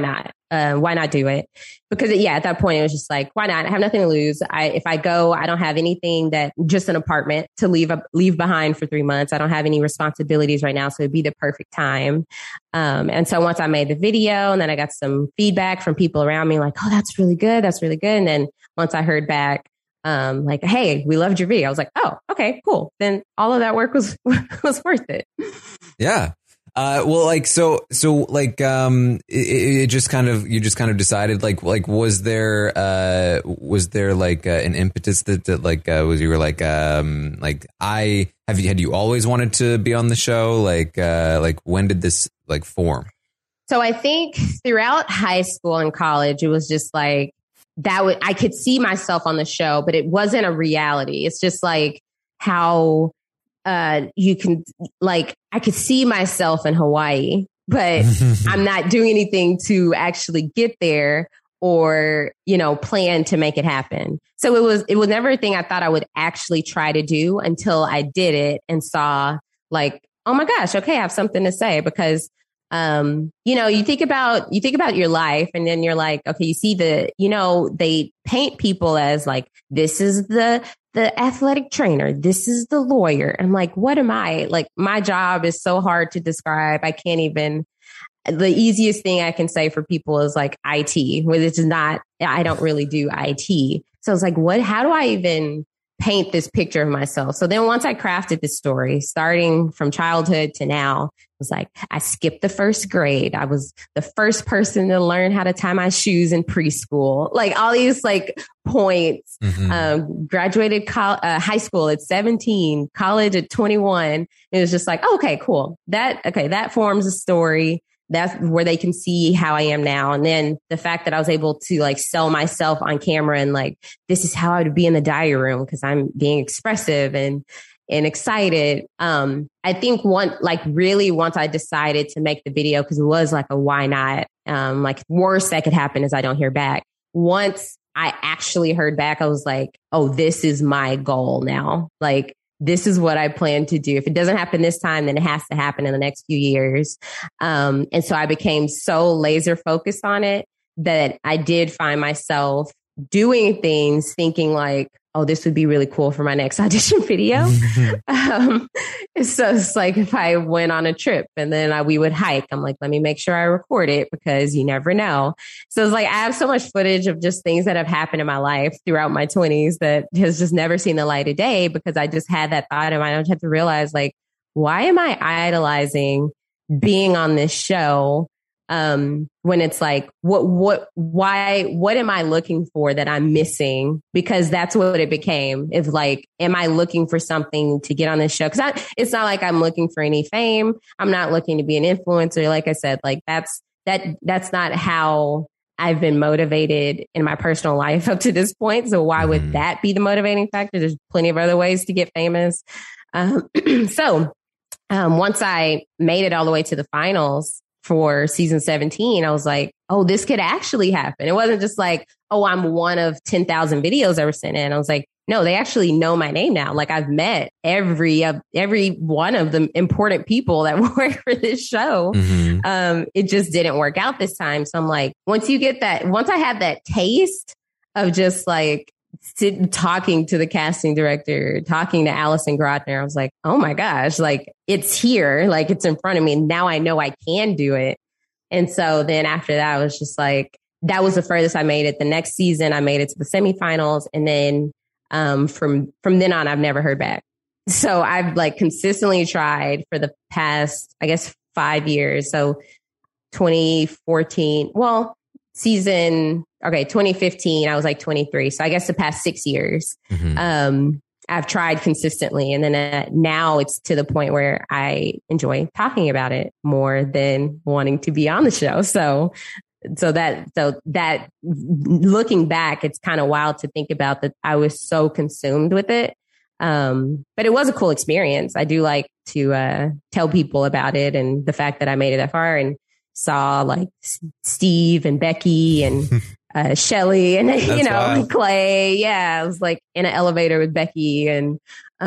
uh, why not do it? Because yeah, at that point it was just like, why not? I have nothing to lose. I, if I go, I don't have anything that just an apartment to leave up, leave behind for three months. I don't have any responsibilities right now. So it'd be the perfect time. Um, and so once I made the video and then I got some feedback from people around me, like, oh, that's really good. That's really good. And then once I heard back, um, like, hey, we loved your video. I was like, oh, okay, cool. Then all of that work was, was worth it. Yeah. Uh, well, like, so, so like, um, it, it just kind of, you just kind of decided, like, like, was there, uh, was there like uh, an impetus that, that like, uh, was you were like, um, like, I, have you, had you always wanted to be on the show? Like, uh, like, when did this like form? So I think throughout high school and college, it was just like, that would, I could see myself on the show, but it wasn't a reality. It's just like how, Uh, you can like, I could see myself in Hawaii, but I'm not doing anything to actually get there or, you know, plan to make it happen. So it was, it was never a thing I thought I would actually try to do until I did it and saw like, oh my gosh, okay, I have something to say because, um, you know, you think about, you think about your life and then you're like, okay, you see the, you know, they paint people as like, this is the, the athletic trainer. This is the lawyer. I'm like, what am I? Like, my job is so hard to describe. I can't even, the easiest thing I can say for people is like I T, which is not, I don't really do I T. So it's like, what, how do I even paint this picture of myself? So then once I crafted the story, starting from childhood to now, it was like, I skipped the first grade. I was the first person to learn how to tie my shoes in preschool. Like all these like points, mm-hmm. um, graduated co- uh, high school at seventeen, college at twenty-one. It was just like, oh, okay, cool. That, okay, that forms a story. That's where they can see how I am now. And then the fact that I was able to like sell myself on camera and like, this is how I would be in the diary room because I'm being expressive and, and excited. Um, I think one, like really once I decided to make the video, because it was like a why not, um, like worst that could happen is I don't hear back. Once I actually heard back, I was like, oh, this is my goal now. Like, this is what I plan to do. If it doesn't happen this time, then it has to happen in the next few years. Um, and so I became so laser focused on it that I did find myself doing things thinking like, oh, this would be really cool for my next audition video. um, so it's like if I went on a trip and then I, we would hike, I'm like, let me make sure I record it because you never know. So it's like I have so much footage of just things that have happened in my life throughout my twenties that has just never seen the light of day because I just had that thought in mind. I just had to realize like, why am I idolizing being on this show? Um, when it's like, what, what, why, what am I looking for that I'm missing? Because that's what it became. It's like, am I looking for something to get on this show? Cause I, it's not like I'm looking for any fame. I'm not looking to be an influencer. Like I said, like that's, that, that's not how I've been motivated in my personal life up to this point. So why would that be the motivating factor? There's plenty of other ways to get famous. Um, so, um, once I made it all the way to the finals, for season seventeen, I was like, oh, this could actually happen. It wasn't just like, oh, I'm one of ten thousand videos that were sent in. I was like, no, they actually know my name now. Like I've met every, uh, every one of the important people that work for this show. Mm-hmm. Um, it just didn't work out this time. So I'm like, once you get that, once I had that taste of just like, Sit, talking to the casting director, talking to Allison Grodner, I was like, oh my gosh, like it's here, like it's in front of me. Now I know I can do it. And so then after that, I was just like, that was the furthest I made it. The next season, I made it to the semifinals. And then um, from, from then on, I've never heard back. So I've like consistently tried for the past, I guess, five years. So twenty fourteen, well, season, okay, twenty fifteen, I was like twenty-three. So I guess the past six years, mm-hmm. um, I've tried consistently. And then uh, now it's to the point where I enjoy talking about it more than wanting to be on the show. So, so that, so that looking back, it's kind of wild to think about that I was so consumed with it. Um, but it was a cool experience. I do like to, uh, tell people about it and the fact that I made it that far and saw like Steve and Becky and uh, Shelly and, That's you know, wild. Clay. Yeah. I was like in an elevator with Becky and,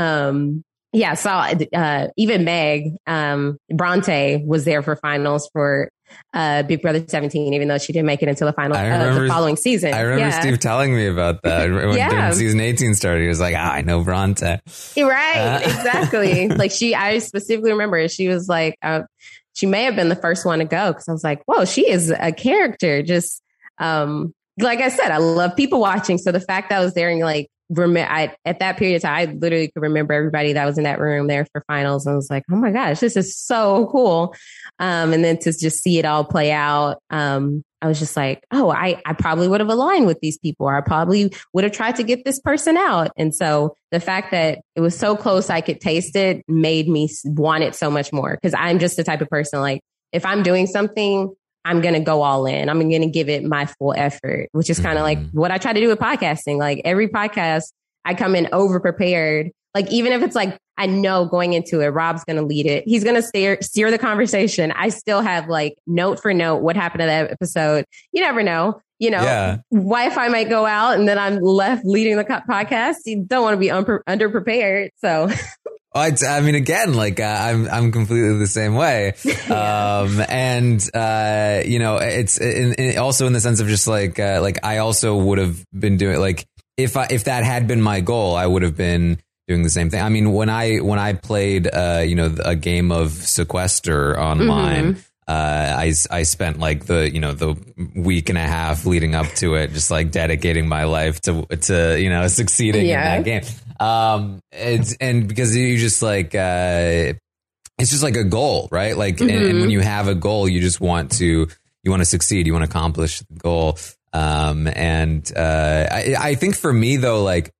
um, yeah, saw uh, even Meg, um, Bronte was there for finals for uh, Big Brother seventeen, even though she didn't make it until the final, I remember, uh, the following season. I remember yeah. Steve telling me about that when yeah. season eighteen started. He was like, ah, I know Bronte. Right, uh. exactly. Like she, I specifically remember she was like, uh, she may have been the first one to go because I was like, whoa, she is a character. Just um, like I said, I love people watching. So the fact that I was there and like, rem- I, at that period of time, I literally could remember everybody that was in that room there for finals. And I was like, oh my gosh, this is so cool. Um, and then to just see it all play out, um, I was just like, oh, I, I probably would have aligned with these people, or I probably would have tried to get this person out. And so the fact that it was so close, I could taste it, made me want it so much more. Cause I'm just the type of person, like, if I'm doing something, I'm going to go all in. I'm going to give it my full effort, which is kind of mm-hmm. like what I try to do with podcasting. Like every podcast, I come in over prepared. Like, even if it's like, I know going into it, Rob's going to lead it. He's going to steer, steer the conversation. I still have like note for note what happened to that episode. You never know, you know, yeah. Wi-Fi might go out and then I'm left leading the co- podcast. You don't want to be un- underprepared. So. I, I mean, again, like uh, I'm, I'm completely the same way. Um, and, uh, you know, it's in, in, also in the sense of just like, uh, like I also would have been doing like, if I, if that had been my goal, I would have been doing the same thing. I mean, when I, when I played, uh, you know, a game of Sequester online, mm-hmm. uh, I, I spent like the, you know, the week and a half leading up to it, just like dedicating my life to, to, you know, succeeding yeah. in that game. Um, it's, and because you just like, uh, it's just like a goal, right? Like, mm-hmm. and, and when you have a goal, you just want to, you want to succeed, you want to accomplish the goal. Um, and, uh, I, I think for me though, like,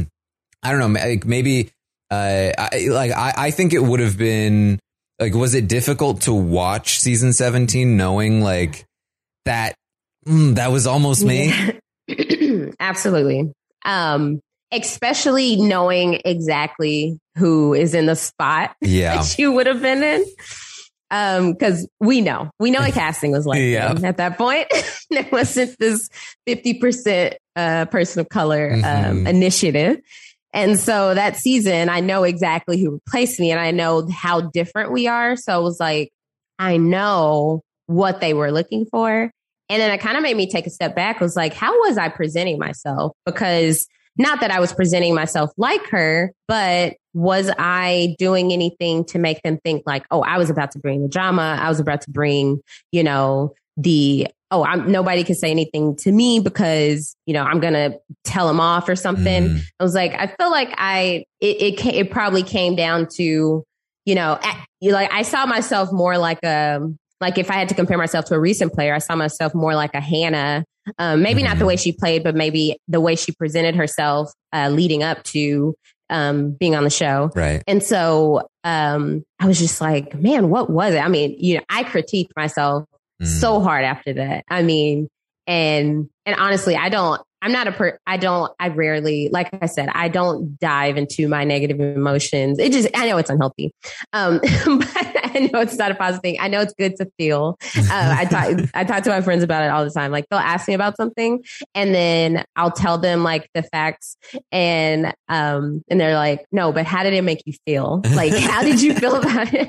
I don't know, like maybe, uh, I, like, I, I think it would have been like, was it difficult to watch season seventeen knowing like that, mm, that was almost me? Yeah. Absolutely. Um, especially knowing exactly who is in the spot yeah. that you would have been in. Um, because we know, we know what casting was like yeah. at that point. There wasn't this fifty percent uh, person of color um, mm-hmm. initiative. And so that season, I know exactly who replaced me and I know how different we are. So it was like, I know what they were looking for. And then it kind of made me take a step back. I was like, how was I presenting myself? Because not that I was presenting myself like her, but was I doing anything to make them think like, oh, I was about to bring the drama. I was about to bring, you know, the, oh, I'm, nobody can say anything to me because, you know, I'm going to tell them off or something. Mm. I was like, I feel like I, it, it, it probably came down to, you know, at, like I saw myself more like a, like if I had to compare myself to a recent player, I saw myself more like a Hannah. Um, maybe mm-hmm. not the way she played, but maybe the way she presented herself uh, leading up to um, being on the show. Right. And so um, I was just like, man, what was it? I mean, you know, I critiqued myself mm. so hard after that. I mean, and and honestly, I don't, I'm not a per, I don't, I rarely, like I said, I don't dive into my negative emotions. It just, I know it's unhealthy. Um, but I know it's not a positive thing. I know it's good to feel. Uh, I talk, I talk to my friends about it all the time. Like they'll ask me about something and then I'll tell them like the facts and, um, and they're like, no, but how did it make you feel? Like, how did you feel about it?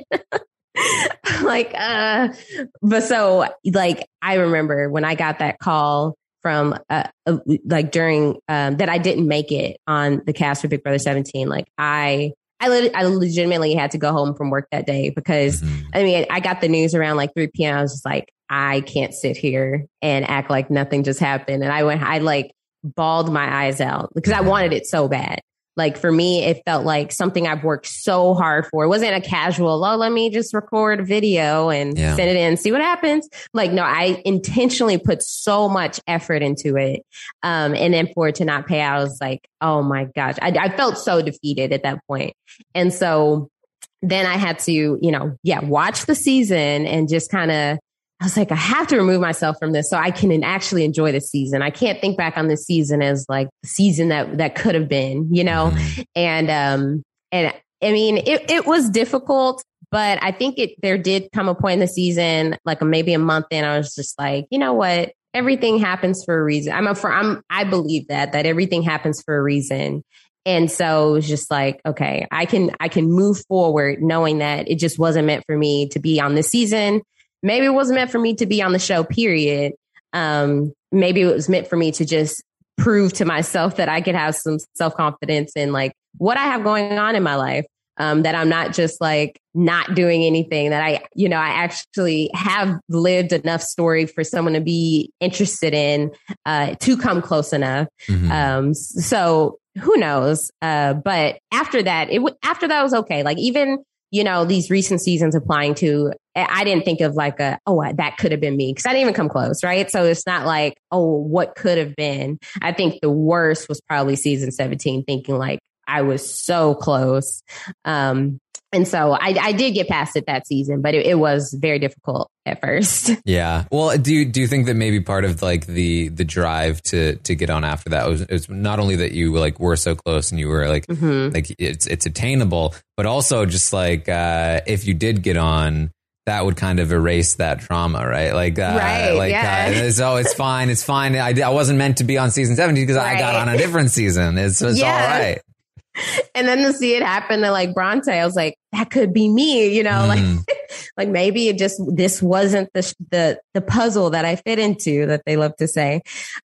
like, uh, but so like, I remember when I got that call from uh, uh, like during um, that I didn't make it on the cast for Big Brother seventeen. Like I, I, le- I legitimately had to go home from work that day because mm-hmm. I mean, I got the news around like three p.m. I was just like, I can't sit here and act like nothing just happened. And I went, I like bawled my eyes out because I wanted it so bad. Like for me, it felt like something I've worked so hard for. It wasn't a casual, oh, let me just record a video and yeah. send it in and see what happens. Like, no, I intentionally put so much effort into it. Um, and then for it to not pay out, I was like, oh my gosh, I, I felt so defeated at that point. And so then I had to, you know, yeah, watch the season and just kind of, I was like, I have to remove myself from this so I can actually enjoy the season. I can't think back on this season as like the season that, that could have been, you know? Mm-hmm. And, um, and I mean, it, it was difficult, but I think it, there did come a point in the season, like maybe a month in, I was just like, you know what? Everything happens for a reason. I'm a, for, I'm, I believe that, that everything happens for a reason. And so it was just like, okay, I can, I can move forward knowing that it just wasn't meant for me to be on this season. maybe it wasn't meant for me to be on the show, period. Um, maybe it was meant for me to just prove to myself that I could have some self-confidence in like what I have going on in my life. Um, that I'm not just like not doing anything, that I, you know, I actually have lived enough story for someone to be interested in, uh, to come close enough. Mm-hmm. Um, so who knows? Uh, but after that, it w- after that was okay. Like even, you know, these recent seasons applying to, I didn't think of like a, oh, that could have been me. Cause I didn't even come close. Right. So it's not like, oh, what could have been. I think the worst was probably season seventeen, thinking like, I was so close. Um, and so I, I did get past it that season, but it, it was very difficult at first. Yeah. Well, do you, do you think that maybe part of like the, the drive to, to get on after that was, it was not only that you like were so close and you were like, mm-hmm. like it's, it's attainable, but also just like, uh, if you did get on, that would kind of erase that trauma, right? Like, uh, right, like, yeah. uh, so it's fine. It's fine. I, I wasn't meant to be on season seventeen because right. I got on a different season. It's, it's yeah. all right. And then to see it happen to like Bronte, I was like, that could be me, you know, mm. like, like maybe it just, this wasn't the, the, the puzzle that I fit into, that they love to say.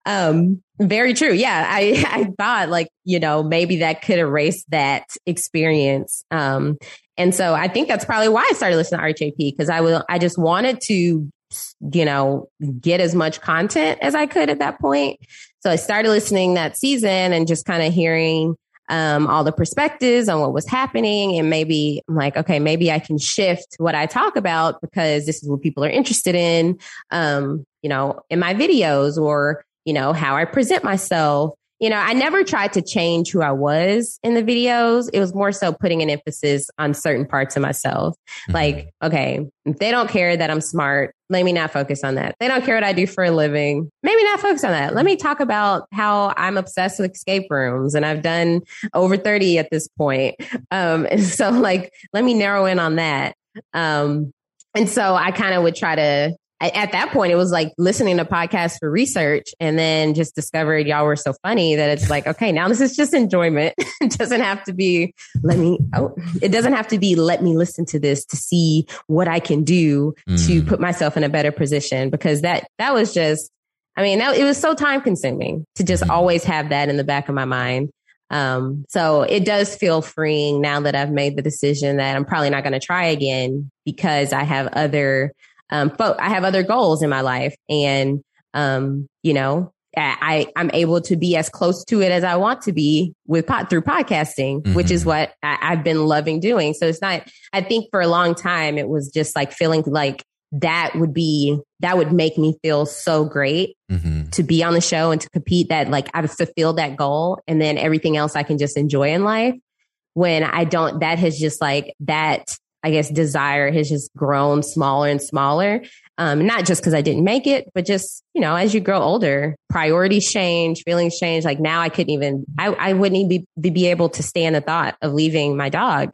Um, very true. Yeah. I, I thought like, you know, maybe that could erase that experience. Um, and so I think that's probably why I started listening to R H A P, because I will, I just wanted to, you know, get as much content as I could at that point. So I started listening that season and just kind of hearing Um, all the perspectives on what was happening. And maybe I'm like, okay, maybe I can shift what I talk about because this is what people are interested in, um, you know, in my videos, or, you know, how I present myself. You know, I never tried to change who I was in the videos. It was more so putting an emphasis on certain parts of myself. Mm-hmm. Like, okay, if they don't care that I'm smart, let me not focus on that. They don't care what I do for a living, maybe not focus on that. Let me talk about how I'm obsessed with escape rooms, and I've done over thirty at this point. Um, and so like, let me narrow in on that. Um, and so I kind of would try to, at that point, it was like listening to podcasts for research, and then just discovered y'all were so funny that it's like, okay, now this is just enjoyment. It doesn't have to be, let me, oh, it doesn't have to be, let me listen to this to see what I can do mm. to put myself in a better position, because that, that was just, I mean, that, it was so time consuming to just mm. always have that in the back of my mind. Um, so it does feel freeing now that I've made the decision that I'm probably not going to try again, because I have other Um, but I have other goals in my life, and, um, you know, I, I'm able to be as close to it as I want to be with pod, through podcasting, mm-hmm. which is what I, I've been loving doing. So it's not, I think for a long time, it was just like feeling like that would be, that would make me feel so great mm-hmm. to be on the show and to compete, that like I've fulfilled that goal. And then everything else I can just enjoy in life, when I don't, that has just like that, I guess, desire has just grown smaller and smaller. Um, not just because I didn't make it, but just, you know, as you grow older, priorities change, feelings change. Like now I couldn't even, I, I wouldn't even be, be able to stand the thought of leaving my dog.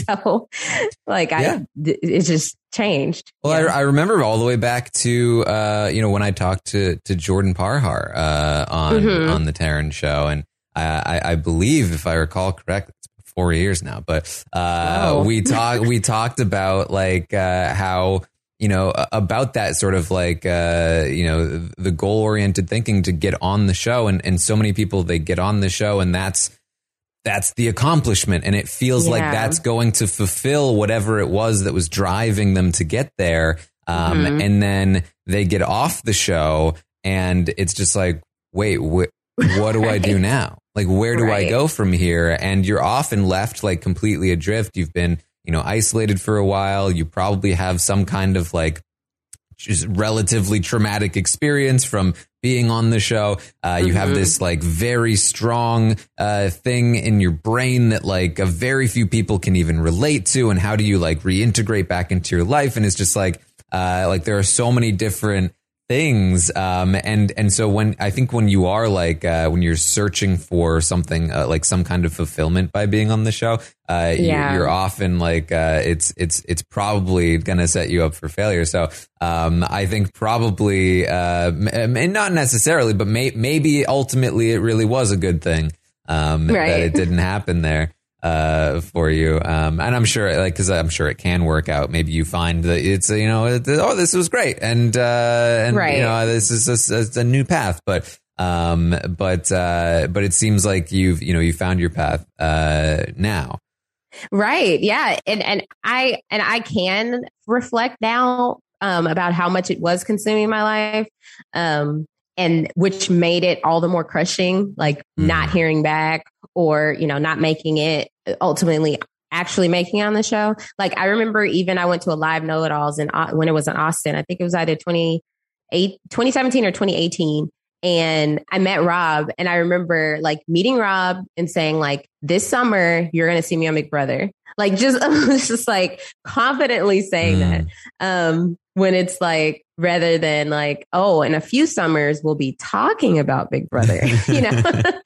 So like yeah. I, it just changed. Well, yeah. I, I remember all the way back to, uh, you know, when I talked to, to Jordan Parhar, uh, on, mm-hmm. on the Taryn show. And I, I, I believe, if I recall correctly, four years now, but uh, oh. we talked we talked about like uh, how, you know, about that sort of like, uh, you know, the goal oriented thinking to get on the show. And, and so many people, they get on the show and that's that's the accomplishment. And it feels yeah. like that's going to fulfill whatever it was that was driving them to get there. Um, mm-hmm. And then they get off the show and it's just like, wait, wh- what do right. I do now? Like, where do right. I go from here? And you're often left like completely adrift. You've been, you know, isolated for a while. You probably have some kind of like just relatively traumatic experience from being on the show. Uh, mm-hmm. You have this like very strong uh, thing in your brain that like a very few people can even relate to. And how do you like reintegrate back into your life? And it's just like, uh, like there are so many different things. Um, and, and so when, I think when you are like, uh, when you're searching for something, uh, like some kind of fulfillment by being on the show, uh, yeah. you're, you're often like, uh, it's, it's, it's probably going to set you up for failure. So, um, I think probably, uh, and not necessarily, but may, maybe ultimately it really was a good thing, um, right. that it didn't happen there. uh, for you. Um, and I'm sure, like, because I'm sure it can work out. Maybe you find that it's, you know, it, oh, this was great, and uh, and right. you know, this is a, it's a new path, but. Um, but, uh, but it seems like you've, you know, you found your path, uh, now. Right. Yeah. And, and I, and I can reflect now, um, about how much it was consuming my life. Um, and which made it all the more crushing, like mm. not hearing back or, you know, not making it ultimately actually making it on the show. Like I remember even I went to a live know-it-alls in, when it was in Austin, I think it was either twenty-eight, twenty seventeen or twenty eighteen. And I met Rob and I remember like meeting Rob and saying like, this summer, you're going to see me on Big Brother. Like just, just like confidently saying mm. that. Um, when it's like, rather than like, oh, in a few summers, we'll be talking about Big Brother, you know?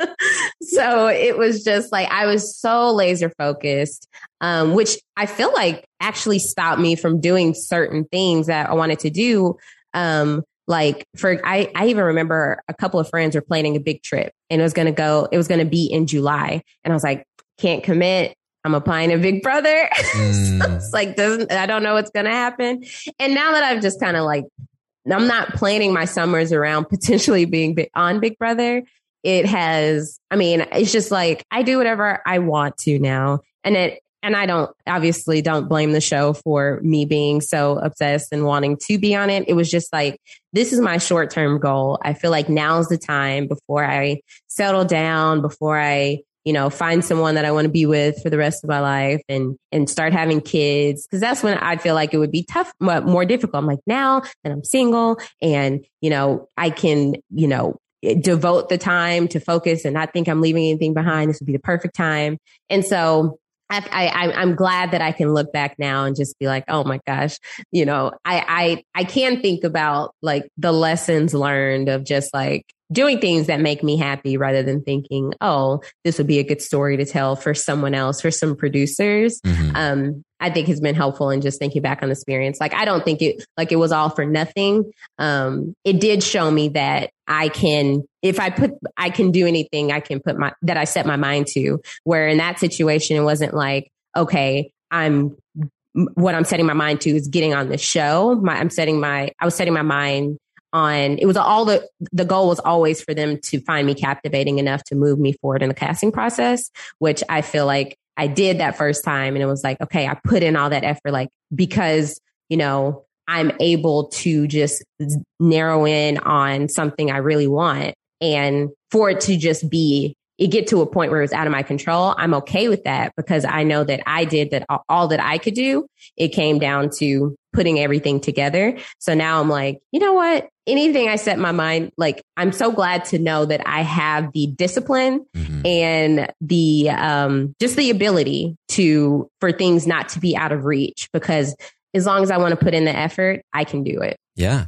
So it was just like, I was so laser focused, um, which I feel like actually stopped me from doing certain things that I wanted to do. Um, Like for, I, I even remember a couple of friends were planning a big trip and it was going to go, it was going to be in July. And I was like, can't commit. I'm applying to Big Brother. Mm. So it's like, doesn't, I don't know what's going to happen. And now that I've just kind of like, I'm not planning my summers around potentially being on Big Brother. It has, I mean, it's just like, I do whatever I want to now. And it, And I don't obviously don't blame the show for me being so obsessed and wanting to be on it. It was just like, this is my short term goal. I feel like now's the time before I settle down, before I, you know, find someone that I want to be with for the rest of my life and, and start having kids. Cause that's when I feel like it would be tough, more difficult. I'm like, now that I'm single and, you know, I can, you know, devote the time to focus and not think I'm leaving anything behind. This would be the perfect time. And so I, I, I'm glad that I can look back now and just be like, oh my gosh, you know, I, I, I can think about like the lessons learned of just like doing things that make me happy rather than thinking, oh, this would be a good story to tell for someone else, for some producers. Mm-hmm. Um, I think has been helpful in just thinking back on the experience. Like, I don't think it, like it was all for nothing. Um, it did show me that I can, if I put, I can do anything I can put my, that I set my mind to, where in that situation, it wasn't like, okay, I'm, what I'm setting my mind to is getting on the show. My, I'm setting my, I was setting my mind on, it was all the, the goal was always for them to find me captivating enough to move me forward in the casting process, which I feel like I did that first time. And it was like, okay, I put in all that effort, like, because, you know, I'm able to just narrow in on something I really want. And for it to just be, it get to a point where it's out of my control, I'm okay with that because I know that I did that all that I could do. It came down to putting everything together. So now I'm like, you know what? Anything I set my mind, like, I'm so glad to know that I have the discipline mm-hmm. and the, um, just the ability to, for things not to be out of reach, because as long as I want to put in the effort, I can do it. Yeah.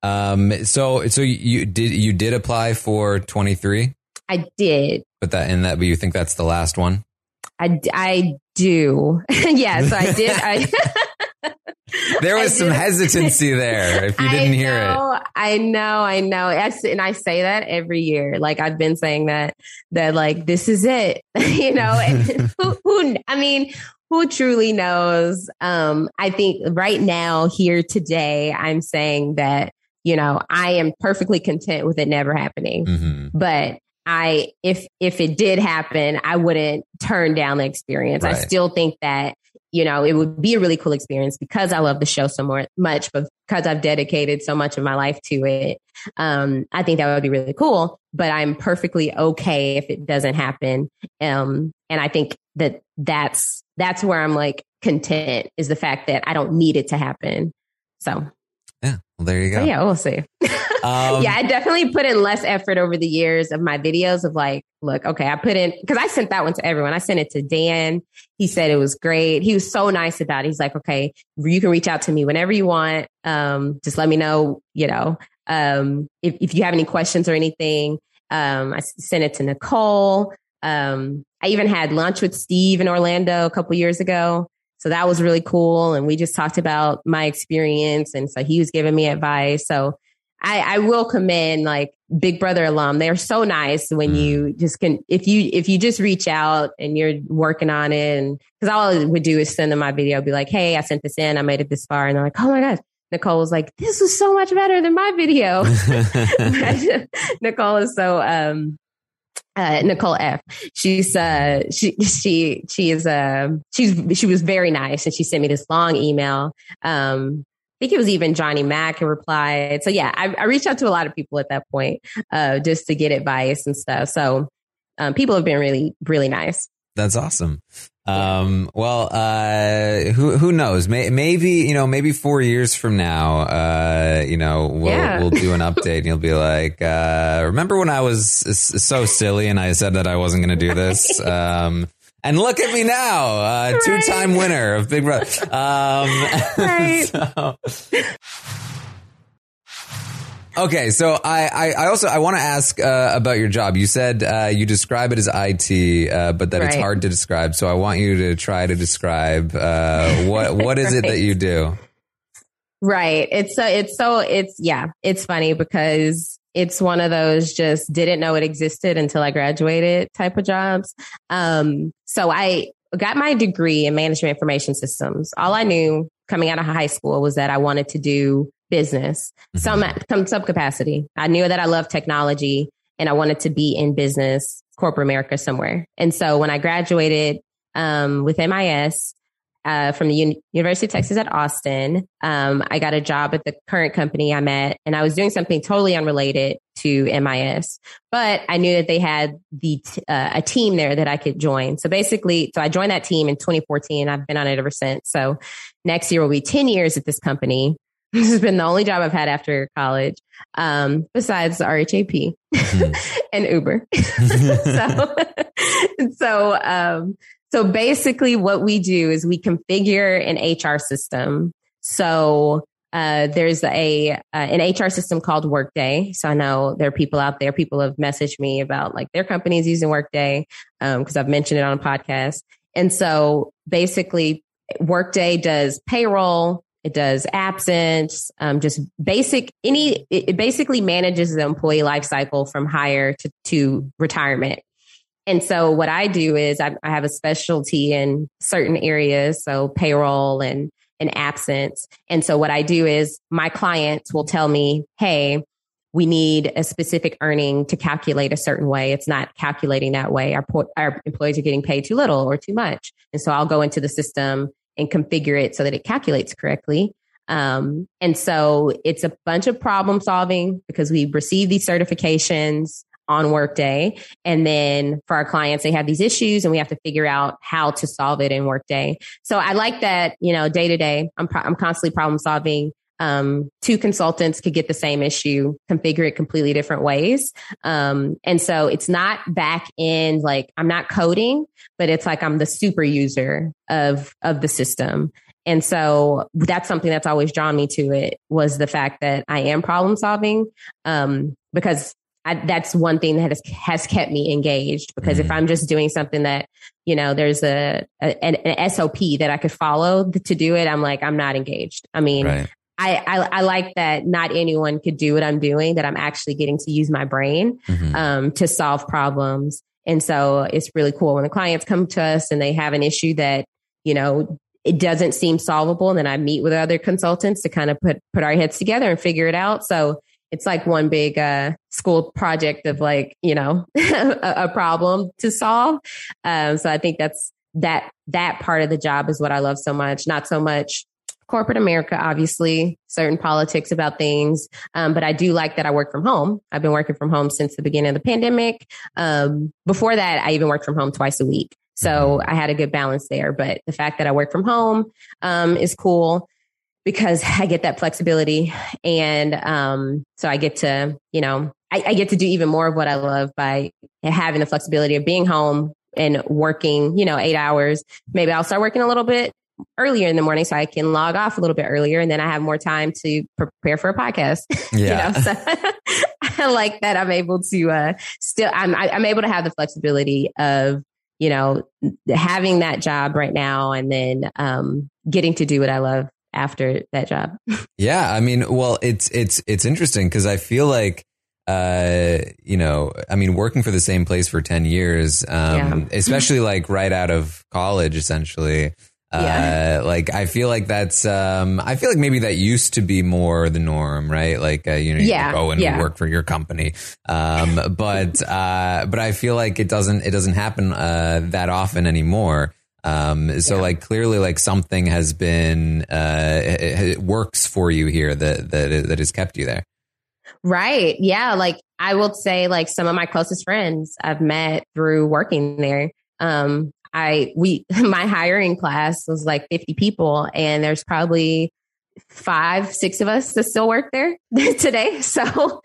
Um, so, so you did, you did apply for twenty-three? I did. But that, and that, but you think that's the last one? I, I do. Yes, I did. I, there was some hesitancy there if you didn't I hear know, it. I know, I know. And I say that every year. Like, I've been saying that, that like, this is it, you know, and who, who, I mean, who truly knows? Um, I think right now here today, I'm saying that, you know, I am perfectly content with it never happening, mm-hmm. but I, if, if it did happen, I wouldn't turn down the experience. Right. I still think that, you know, it would be a really cool experience because I love the show so more, much, but because I've dedicated so much of my life to it. Um, I think that would be really cool, but I'm perfectly okay if it doesn't happen. Um, and I think that that's, that's where I'm like content, is the fact that I don't need it to happen. So. Yeah. Well, there you go. So yeah, we'll see. um, yeah, I definitely put in less effort over the years of my videos of like, look, okay, I put in, because I sent that one to everyone. I sent it to Dan. He said it was great. He was so nice about it. He's like, okay, you can reach out to me whenever you want. Um, just let me know, you know, um, if, if you have any questions or anything. Um, I sent it to Nicole. Um, I even had lunch with Steve in Orlando a couple years ago. So that was really cool. And we just talked about my experience. And so he was giving me advice. So I, I will commend like Big Brother alum. They're so nice when mm. you just can, if you, if you just reach out and you're working on it. And cause all I would do is send them my video, be like, hey, I sent this in, I made it this far. And they're like, oh my gosh. Nicole was like, this was so much better than my video. Nicole is so, um, uh, Nicole F. She's, uh, she, she, she is, uh, she's, she was very nice. And she sent me this long email. Um, I think it was even Johnny Mack who replied. So yeah, I, I reached out to a lot of people at that point, uh, just to get advice and stuff. So, um, people have been really, really nice. That's awesome. Um, well, uh, who, who knows? May, maybe, you know, maybe four years from now, uh, you know, we'll, yeah. we'll do an update and you'll be like, uh, remember when I was so silly and I said that I wasn't going to do this? Um, and look at me now, uh, right. two-time winner of Big Brother. Um, right. So. Okay, so I, I, I also I want to ask uh, about your job. You said uh, you describe it as I T, uh, but that right. it's hard to describe. So I want you to try to describe uh, what what is right. it that you do? Right. It's so it's so it's yeah. It's funny because it's one of those just didn't know it existed until I graduated type of jobs. Um, so I got my degree in management information systems. All I knew coming out of high school was that I wanted to do business, some, some, some capacity. I knew that I loved technology and I wanted to be in business, corporate America somewhere. And so when I graduated, um, with M I S, uh, from the Un- University of Texas at Austin, um, I got a job at the current company I'm at, and I was doing something totally unrelated to M I S, but I knew that they had the, t- uh, a team there that I could join. So basically, so I joined that team in twenty fourteen. I've been on it ever since. So next year will be ten years at this company. This has been the only job I've had after college, um, besides R H A P mm-hmm. and Uber. so, so, um, so basically what we do is we configure an H R system. So, uh, there's a, uh, an H R system called Workday. So I know there are people out there, people have messaged me about like their companies using Workday, um, cause I've mentioned it on a podcast. And so basically Workday does payroll. It does absence, um, just basic, any, it basically manages the employee life cycle from hire to, to retirement. And so what I do is I, I have a specialty in certain areas. So payroll and, and absence. And so what I do is my clients will tell me, hey, we need a specific earning to calculate a certain way. It's not calculating that way. Our, our employees are getting paid too little or too much. And so I'll go into the system and configure it so that it calculates correctly. Um, and so it's a bunch of problem solving because we receive these certifications on Workday. And then for our clients, they have these issues and we have to figure out how to solve it in Workday. So I like that, you know, day to day, I'm, pro- I'm constantly problem solving. Um, two consultants could get the same issue, configure it completely different ways. Um, and so it's not back end, like I'm not coding, but it's like I'm the super user of, of the system. And so that's something that's always drawn me to it was the fact that I am problem solving. Um, because I, that's one thing that has, has kept me engaged because mm-hmm. if I'm just doing something that, you know, there's a, a an, an S O P that I could follow to do it, I'm like, I'm not engaged. I mean, right. I, I, I like that not anyone could do what I'm doing, that I'm actually getting to use my brain, mm-hmm. um, to solve problems. And so it's really cool when the clients come to us and they have an issue that, you know, it doesn't seem solvable. And then I meet with other consultants to kind of put, put our heads together and figure it out. So it's like one big, uh, school project of like, you know, a, a problem to solve. Um, so I think that's that, that part of the job is what I love so much. Not so much corporate America, obviously, certain politics about things. Um, but I do like that I work from home. I've been working from home since the beginning of the pandemic. Um, before that, I even worked from home twice a week. So I had a good balance there. But the fact that I work from home, um, is cool because I get that flexibility. And, um, so I get to, you know, I, I get to do even more of what I love by having the flexibility of being home and working, you know, eight hours. Maybe I'll start working a little bit earlier in the morning so I can log off a little bit earlier and then I have more time to prepare for a podcast. Yeah. you know, so I like that I'm able to, uh, still, I'm, I, I'm able to have the flexibility of, you know, having that job right now and then, um, getting to do what I love after that job. Yeah. I mean, well, it's, it's, it's interesting because I feel like, uh, you know, I mean, working for the same place for ten years, um, yeah. especially like right out of college, essentially. Yeah. Uh, like, I feel like that's, um, I feel like maybe that used to be more the norm, right? Like, uh, you know, you yeah, go and yeah. work for your company. Um, but, uh, but I feel like it doesn't, it doesn't happen, uh, that often anymore. Um, so yeah. like clearly like something has been, uh, it, it works for you here that, that, that has kept you there. Right. Yeah. Like I will say like some of my closest friends I've met through working there. Um, I, we, my hiring class was like fifty people and there's probably five, six of us that still work there today. So,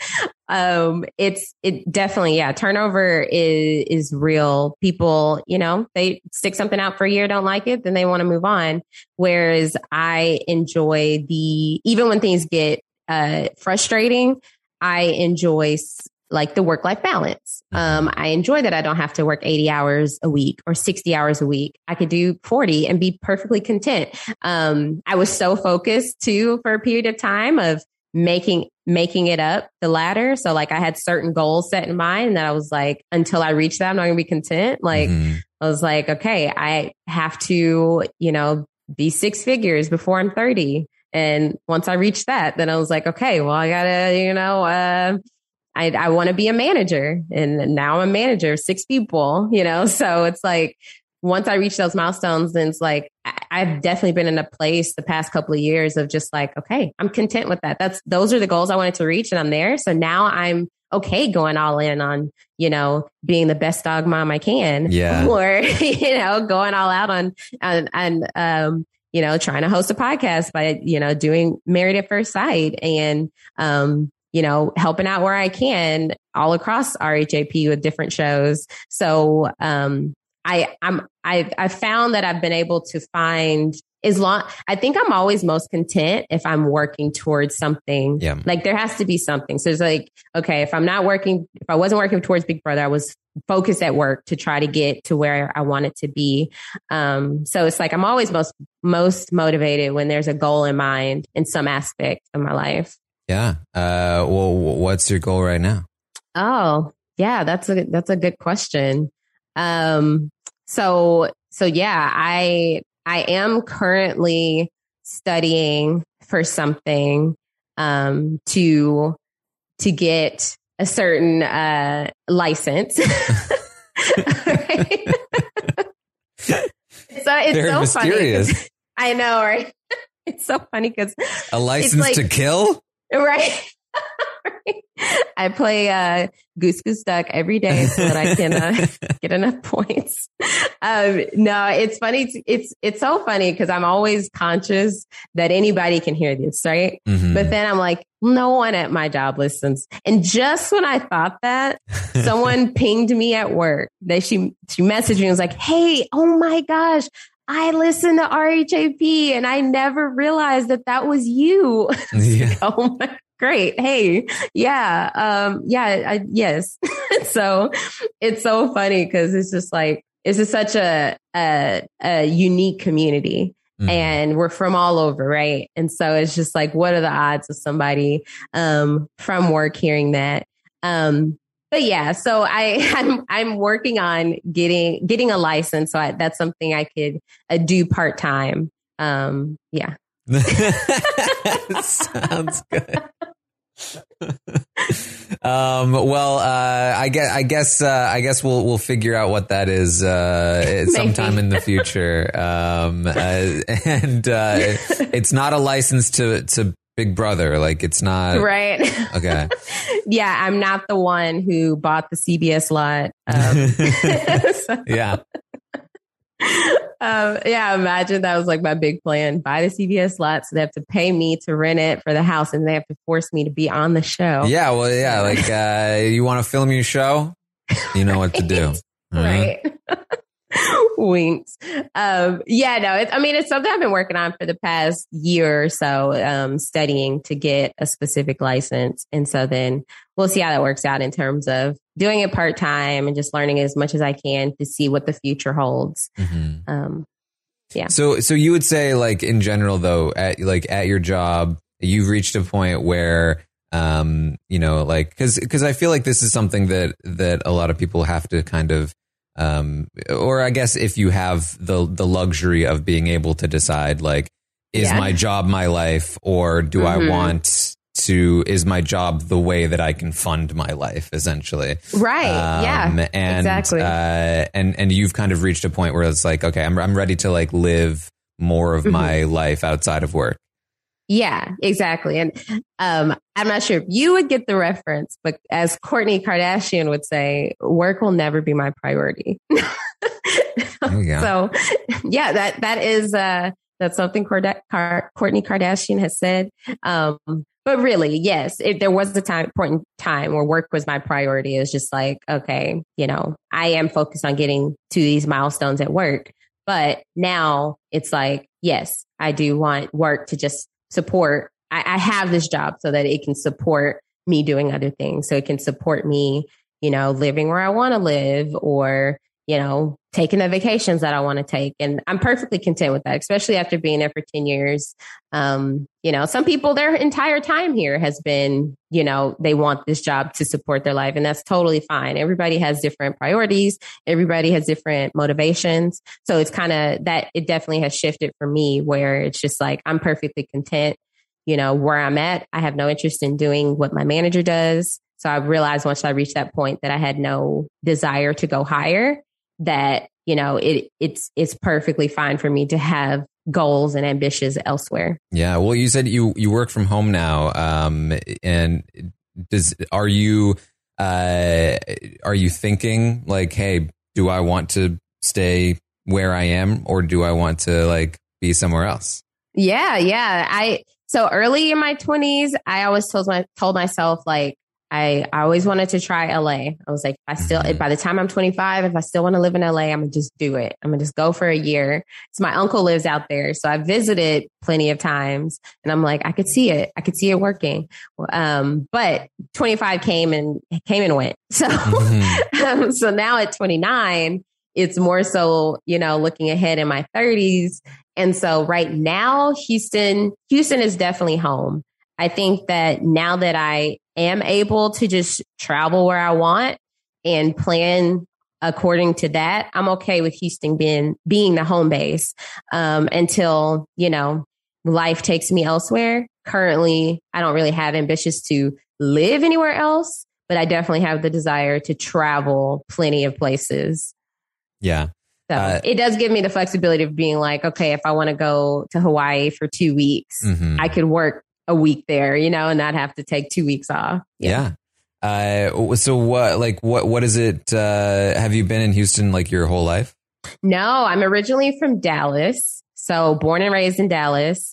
um, it's, it definitely, yeah, turnover is, is real. People, you know, they stick something out for a year, don't like it, then they want to move on. Whereas I enjoy the, even when things get, uh, frustrating, I enjoy like the work-life balance. Um, I enjoy that I don't have to work eighty hours a week or sixty hours a week. I could do forty and be perfectly content. Um, I was so focused too for a period of time of making, making it up the ladder. So like I had certain goals set in mind that I was like, until I reach that, I'm not gonna be content. Like mm-hmm. I was like, okay, I have to, you know, be six figures before I'm thirty. And once I reached that, then I was like, okay, well, I gotta, you know, uh, I, I want to be a manager and now I'm a manager of six people, you know? So it's like, once I reach those milestones, then it's like, I, I've definitely been in a place the past couple of years of just like, okay, I'm content with that. That's, those are the goals I wanted to reach and I'm there. So now I'm okay going all in on, you know, being the best dog mom I can. Yeah. Or, you know, going all out on, on, on, um, you know, trying to host a podcast by, you know, doing Married at First Sight and, um, you know, helping out where I can all across R H A P with different shows. So, um, I, I'm, I, I found that I've been able to find as long, I think I'm always most content if I'm working towards something. Yeah. Like there has to be something. So it's like, okay, if I'm not working, if I wasn't working towards Big Brother, I was focused at work to try to get to where I wanted to be. Um, so it's like, I'm always most, most motivated when there's a goal in mind in some aspect of my life. Yeah. Uh, well, what's your goal right now? Oh, yeah, that's a, that's a good question. Um, so, so yeah, I, I am currently studying for something, um, to, to get a certain, uh, license. Right? So it's Very so mysterious. funny. I know, right? It's so funny because a license like, to kill. Right. I play uh, Goose Goose Duck every day so that I can uh, get enough points. Um, no, it's funny. It's it's so funny because I'm always conscious that anybody can hear this, right? Mm-hmm. But then I'm like, no one at my job listens. And just when I thought that, someone pinged me at work. They she she messaged me and was like, "Hey, oh my gosh, I listen to R H A P and I never realized that that was you." Yeah. Oh my, great. Hey, yeah. Um, yeah, I, yes. So it's so funny because it's just like, it's just such a, a, a unique community mm. and we're from all over. Right. And so it's just like, what are the odds of somebody, um, from work hearing that? Um, But yeah, so I, I'm, I'm working on getting, getting a license. So I, that's something I could uh, do part time. Um, yeah. Sounds good. um, well, uh, I guess, I guess, uh, I guess we'll, we'll figure out what that is, uh, sometime in the future. Um, uh, and, uh, it's not a license to, to Big Brother. Like it's not right. Okay. Yeah. I'm not the one who bought the C B S lot. Um, so, yeah. Um, yeah. Imagine that was like my big plan. Buy the C B S lot. So they have to pay me to rent it for the house and they have to force me to be on the show. Yeah. Well, yeah. Like, uh, you want to film your show? You know what to do. Right. Uh-huh. Winks. Um, yeah, no, it's, I mean, it's something I've been working on for the past year or so, um, studying to get a specific license. And so then we'll see how that works out in terms of doing it part time and just learning as much as I can to see what the future holds. Mm-hmm. Um, Yeah. So, so you would say, like, in general, though, at like at your job, you've reached a point where, um, you know, like, because because I feel like this is something that that a lot of people have to kind of, um, or I guess if you have the the luxury of being able to decide, like, is Yeah. my job my life, or do Mm-hmm. I want to, is my job the way that I can fund my life, essentially? Right. yeah. And, exactly. Uh, and, and you've kind of reached a point where it's like, okay, I'm, I'm ready to like live more of Mm-hmm. my life outside of work. Yeah, exactly. And um, I'm not sure if you would get the reference, but as Kourtney Kardashian would say, work will never be my priority. There you go. So yeah, that, that is, uh, that's something Kourtney Kardashian has said. Um, but really, yes, if there was a time, important time where work was my priority. It was just like, okay, you know, I am focused on getting to these milestones at work. But now it's like, yes, I do want work to just support. I, I have this job so that it can support me doing other things. So it can support me, you know, living where I want to live, or, you know, taking the vacations that I want to take. And I'm perfectly content with that, especially after being there for ten years. Um, you know, some people, their entire time here has been, you know, they want this job to support their life, and that's totally fine. Everybody has different priorities. Everybody has different motivations. So it's kind of that, it definitely has shifted for me, where it's just like, I'm perfectly content, you know, where I'm at. I have no interest in doing what my manager does. So I realized once I reached that point that I had no desire to go higher, that, you know, it it's it's perfectly fine for me to have goals and ambitions elsewhere. Yeah. Well, you said you, you work from home now. Um, and does, are you, uh, are you thinking like, hey, do I want to stay where I am, or do I want to like be somewhere else? Yeah. Yeah. I, so early in my twenties, I always told my, told myself like, I, I always wanted to try L A. I was like, I still, Mhm. by the time I'm twenty-five, if I still want to live in L A, I'm going to just do it. I'm going to just go for a year. So my uncle lives out there. So I visited plenty of times, and I'm like, I could see it. I could see it working. Um, but twenty-five came and came and went. So, Mhm. um, so now at twenty-nine, it's more so, you know, looking ahead in my thirties. And so right now, Houston, Houston is definitely home. I think that now that I am able to just travel where I want and plan according to that, I'm okay with Houston being, being the home base, um, until, you know, life takes me elsewhere. Currently, I don't really have ambitions to live anywhere else, but I definitely have the desire to travel plenty of places. Yeah. So Uh, it does give me the flexibility of being like, okay, if I want to go to Hawaii for two weeks, Mhm. I could work a week there, you know, and not have to take two weeks off. Yeah. Uh, so what, like, what, what is it? Uh, have you been in Houston like your whole life? No, I'm originally from Dallas. So born and raised in Dallas.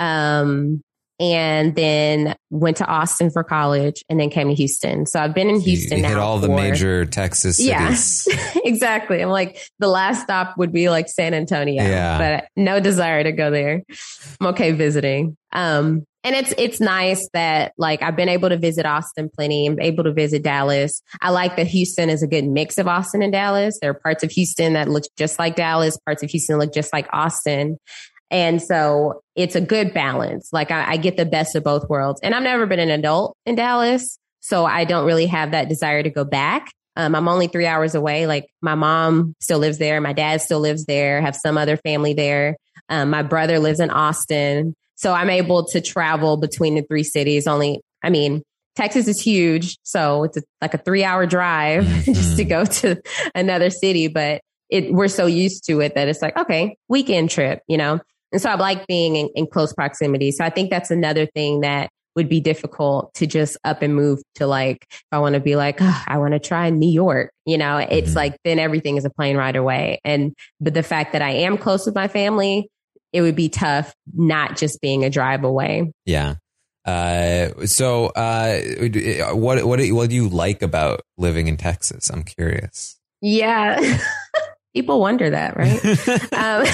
Um, and then went to Austin for college, and then came to Houston. So I've been in Houston you now. hit all the for- major Texas cities. Yeah, exactly. I'm like, the last stop would be like San Antonio, Yeah. but no desire to go there. I'm okay visiting. Um, and it's, it's nice that like I've been able to visit Austin plenty. I'm able to visit Dallas. I like that Houston is a good mix of Austin and Dallas. There are parts of Houston that look just like Dallas, parts of Houston look just like Austin. And so it's a good balance. Like I, I get the best of both worlds, and I've never been an adult in Dallas, so I don't really have that desire to go back. Um, I'm only three hours away. Like my mom still lives there. My dad still lives there, have some other family there. Um, my brother lives in Austin. So I'm able to travel between the three cities. Only, I mean, Texas is huge. So it's a, like a three hour drive Mm-hmm. just to go to another city. But it, we're so used to it that it's like, okay, weekend trip, you know? And so I like being in, in close proximity. So I think that's another thing that would be difficult to just up and move to. Like, if I want to be like, oh, I want to try New York, you know, it's Mhm. like, then everything is a plane ride away. And, but the fact that I am close with my family, it would be tough not just being a drive away. Yeah. Uh, so, uh, what, what, do- what do you like about living in Texas? I'm curious. Yeah. People wonder that, right? um,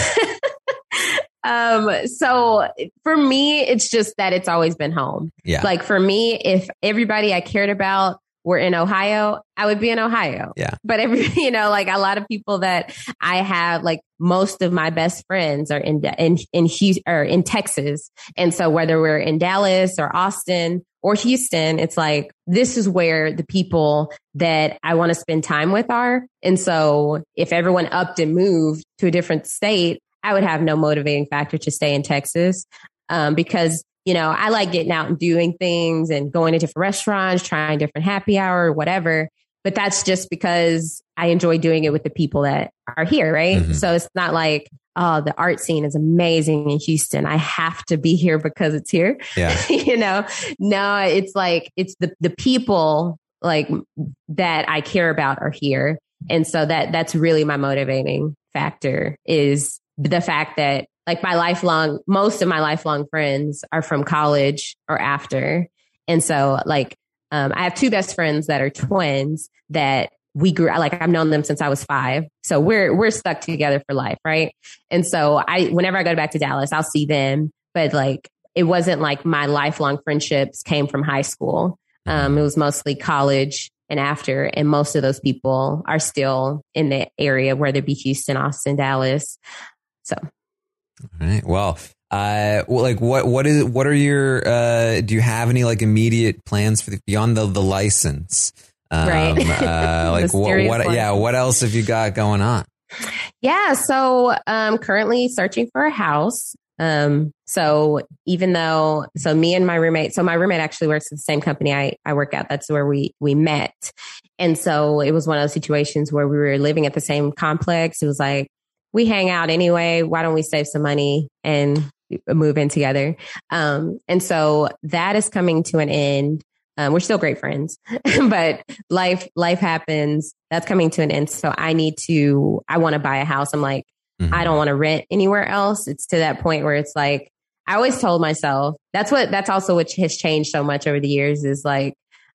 um, so for me, it's just that it's always been home. Yeah. Like for me, if everybody I cared about were in Ohio, I would be in Ohio. Yeah. But every, you know, like a lot of people that I have, like most of my best friends are in, in, in Houston or in Texas. And so whether we're in Dallas or Austin or Houston, it's like, this is where the people that I want to spend time with are. And so if everyone upped and moved to a different state, I would have no motivating factor to stay in Texas. Um, because, you know, I like getting out and doing things and going to different restaurants, trying different happy hour or whatever. But that's just because I enjoy doing it with the people that are here. Right. Mm-hmm. So it's not like, oh, the art scene is amazing in Houston. I have to be here because it's here. Yeah. You know, no, it's like, it's the, the people like that I care about are here. And so that that's really my motivating factor, is the fact that like my lifelong, most of my lifelong friends are from college or after. And so like, um, I have two best friends that are twins that we grew, like I've known them since I was five. So we're, we're stuck together for life. Right. And so I, whenever I go back to Dallas, I'll see them, but like, it wasn't like my lifelong friendships came from high school. Um, it was mostly college and after, and most of those people are still in the area, whether it be Houston, Austin, Dallas. So. All right. Well, uh, well, like what, what is, what are your, uh, do you have any like immediate plans for the, beyond the, the license? Um, right. uh, like what, what license. Yeah. What else have you got going on? Yeah. So, um, currently searching for a house. Um, so even though, so me and my roommate, so my roommate actually works at the same company I, I work at. That's where we, we met. And so it was one of those situations where we were living at the same complex. It was like, we hang out anyway. Why don't we save some money and move in together? Um, and so that is coming to an end. Um, we're still great friends, but life, life happens. That's coming to an end. So I need to, I want to buy a house. I'm like, mm-hmm. I don't want to rent anywhere else. It's to that point where it's like, I always told myself, that's what, that's also what has changed so much over the years is like,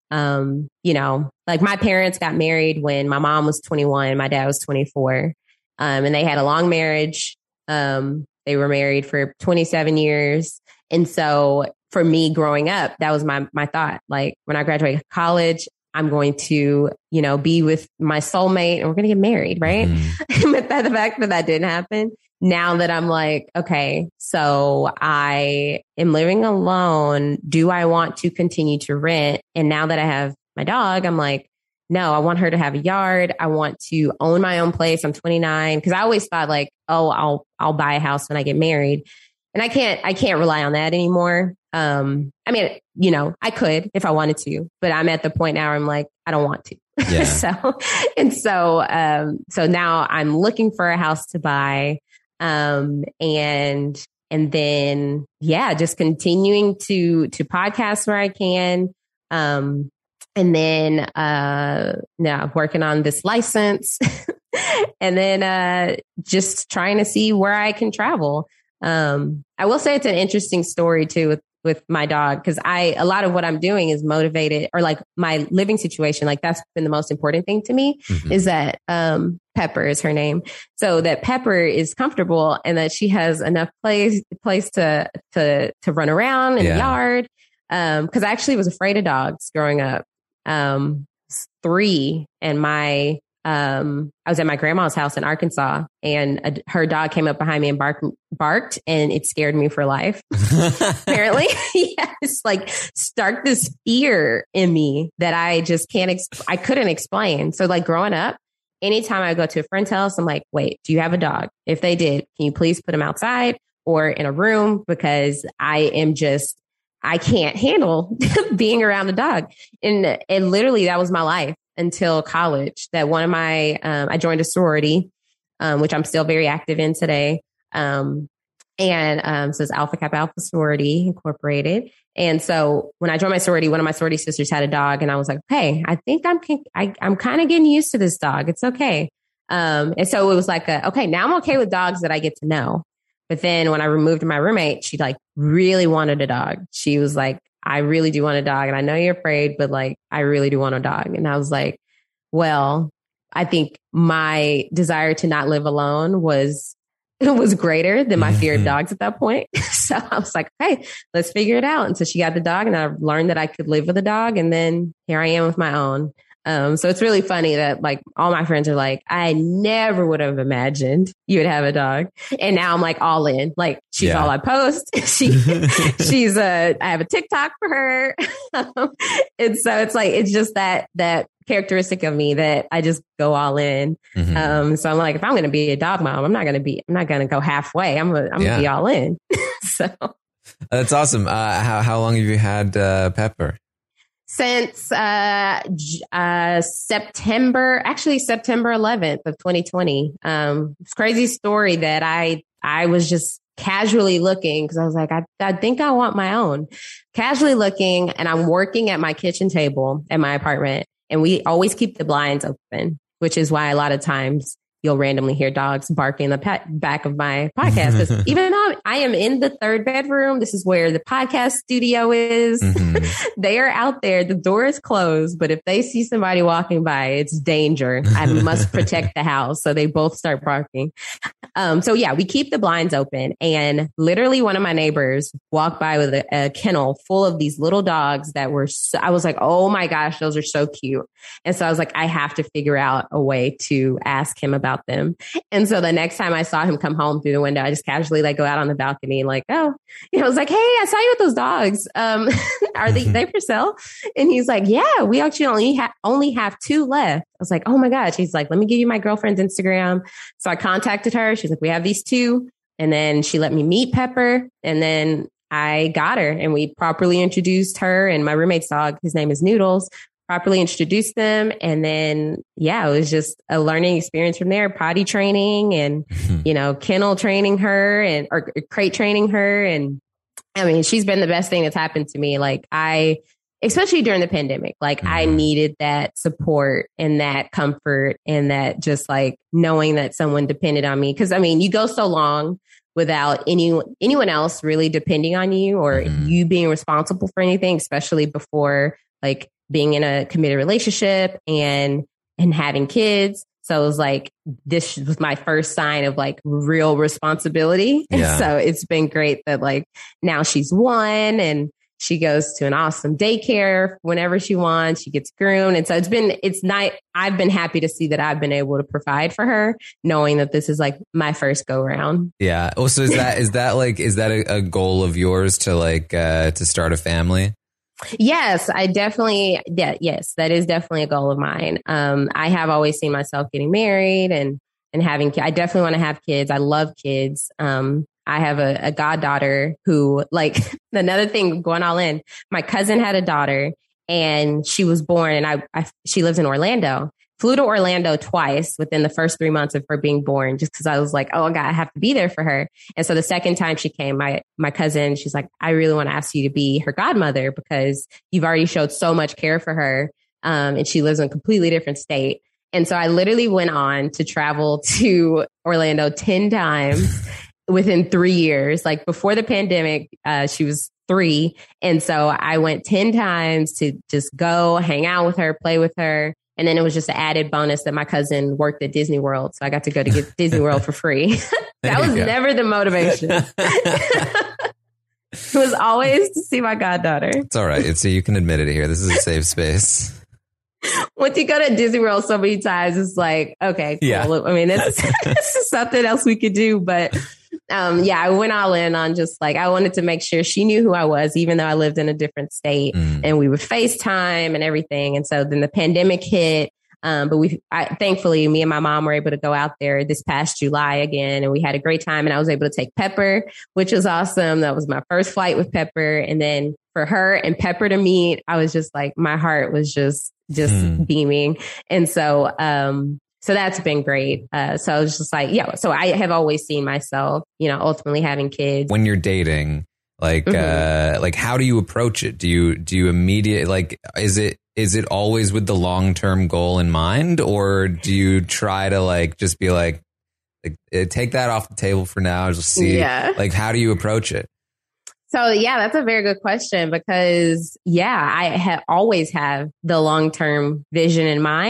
um, you know, like my parents got married when my mom was twenty-one, my dad was twenty-four. Um, and they had a long marriage. Um, they were married for twenty-seven years. And so for me growing up, that was my, my thought. Like when I graduate college, I'm going to, you know, be with my soulmate and we're going to get married. Right. Mm. But that, the fact that that didn't happen, now that I'm like, okay, so I am living alone. Do I want to continue to rent? And now that I have my dog, I'm like, no, I want her to have a yard. I want to own my own place. I'm twenty-nine. Cause I always thought like, oh, I'll, I'll buy a house when I get married. And I can't, I can't rely on that anymore. Um, I mean, you know, I could if I wanted to, but I'm at the point now where I'm like, I don't want to. Yeah. so, and so, um, so now I'm looking for a house to buy. Um, and, and then, yeah, just continuing to, to podcast where I can. Um, And then, uh, now working on this license and then, uh, just trying to see where I can travel. Um, I will say it's an interesting story too with, with my dog. Cause I, a lot of what I'm doing is motivated or like my living situation. Like that's been the most important thing to me mm-hmm. is that, um, Pepper is her name. So that Pepper is comfortable and that she has enough place, place to, to, to run around in yeah. the yard. Um, cause I actually was afraid of dogs growing up. Um, three and my, um, I was at my grandma's house in Arkansas and a, her dog came up behind me and barked, barked and it scared me for life. Apparently. Yeah, it's like start this fear in me that I just can't, ex- I couldn't explain. So like growing up, anytime I go to a friend's house, I'm like, wait, do you have a dog? If they did, can you please put them outside or in a room? Because I am just, I can't handle being around a dog. And, and literally that was my life until college, that one of my, um, I joined a sorority, um, which I'm still very active in today. Um, and, um, so it's Alpha Kappa Alpha Sorority Incorporated. And so when I joined my sorority, one of my sorority sisters had a dog and I was like, hey, I think I'm, I, I'm kind of getting used to this dog. It's okay. Um, and so it was like, a, okay, now I'm okay with dogs that I get to know. But then when I removed my roommate, she like really wanted a dog. She was like, I really do want a dog. And I know you're afraid, but like, I really do want a dog. And I was like, well, I think my desire to not live alone was was greater than my fear of dogs at that point. So I was like, hey, let's figure it out. And so she got the dog, and I learned that I could live with a dog. And then here I am with my own. Um, so it's really funny that like all my friends are like, I never would have imagined you would have a dog. And now I'm like all in, like she's Yeah. all I post. She, she's a, I have a TikTok for her. And so it's like, it's just that, that characteristic of me that I just go all in. Mhm. Um, so I'm like, if I'm going to be a dog mom, I'm not going to be, I'm not going to go halfway. I'm gonna, I'm Yeah. gonna be all in. So That's awesome. Uh, how how long have you had uh, Pepper? since uh, j- uh, September, actually September eleventh of twenty twenty. Um, it's a crazy story that I I was just casually looking because I was like, I, I think I want my own. Casually looking, and I'm working at my kitchen table at my apartment, and we always keep the blinds open, which is why a lot of times you'll randomly hear dogs barking in the pa- back of my podcast. Because even though I am in the third bedroom, this is where the podcast studio is. Mm-hmm. They are out there. The door is closed, but if they see somebody walking by, it's danger. I must protect the house. So they both start barking. Um, so yeah, we keep the blinds open, and literally one of my neighbors walked by with a, a kennel full of these little dogs that were, so, I was like, oh my gosh, those are so cute. And so I was like, I have to figure out a way to ask him about them. And so the next time I saw him come home through the window, I just casually like go out on the balcony and like, oh, you know, I was like, hey, I saw you with those dogs. Um, are they, they for sale? And he's like, yeah, we actually only have, only have two left. I was like, oh my gosh. He's like, let me give you my girlfriend's Instagram. So I contacted her. She's like, we have these two. And then she let me meet Pepper. And then I got her, and we properly introduced her and my roommate's dog. His name is Noodles. Properly introduced them. And then, yeah, it was just a learning experience from there, potty training and, you know, kennel training her and, or crate training her. And I mean, she's been the best thing that's happened to me. Like I, especially during the pandemic, like mm-hmm. I needed that support and that comfort and that just like knowing that someone depended on me. Cause I mean, you go so long without any, anyone else really depending on you or mm-hmm. you being responsible for anything, especially before like being in a committed relationship and, and having kids. So it was like, this was my first sign of like real responsibility. Yeah. And so it's been great that like now she's one and she goes to an awesome daycare whenever she wants. She gets groomed. And so it's been, it's not, I've been happy to see that I've been able to provide for her, knowing that this is like my first go round. Yeah. Oh, so is that, is that like, is that a, a goal of yours to like, uh, to start a family? Yes, I definitely, yeah, yes, that is definitely a goal of mine. Um, I have always seen myself getting married and, and having, I definitely want to have kids. I love kids. Um, I have a, a goddaughter who like another thing going all in, my cousin had a daughter and she was born and I, I she lives in Orlando. Flew to Orlando twice within the first three months of her being born, just because I was like, oh, God, I have to be there for her. And so the second time she came, my my cousin, she's like, I really want to ask you to be her godmother because you've already showed so much care for her. Um, and she lives in a completely different state. And so I literally went on to travel to Orlando ten times within three years. Like before the pandemic, uh, she was three. And so I went ten times to just go hang out with her, play with her. And then it was just an added bonus that my cousin worked at Disney World. So I got to go to get Disney World for free. That was never the motivation. It was always to see my goddaughter. It's all right. It's you can admit it here. This is a safe space. Once you go to Disney World so many times, it's like, okay, cool. Yeah. I mean, it's, it's something else we could do. But um, yeah, I went all in on just like, I wanted to make sure she knew who I was, even though I lived in a different state mm. and we would FaceTime and everything. And so then the pandemic hit. Um, but we, I, thankfully, me and my mom were able to go out there this past July again, and we had a great time. And I was able to take Pepper, which was awesome. That was my first flight with Pepper. And then for her and Pepper to meet, I was just like, my heart was just, just mm. beaming. And so, um, so that's been great. Uh, so I was just like, yeah, so I have always seen myself, you know, ultimately having kids. When you're dating, like, mm-hmm. uh, like, how do you approach it? Do you, do you immediate, like, is it, is it always with the long-term goal in mind, or do you try to like, just be like, like take that off the table for now, just see, yeah. like, how do you approach it? So, yeah, that's a very good question because, yeah, I have always have the long-term vision in mind.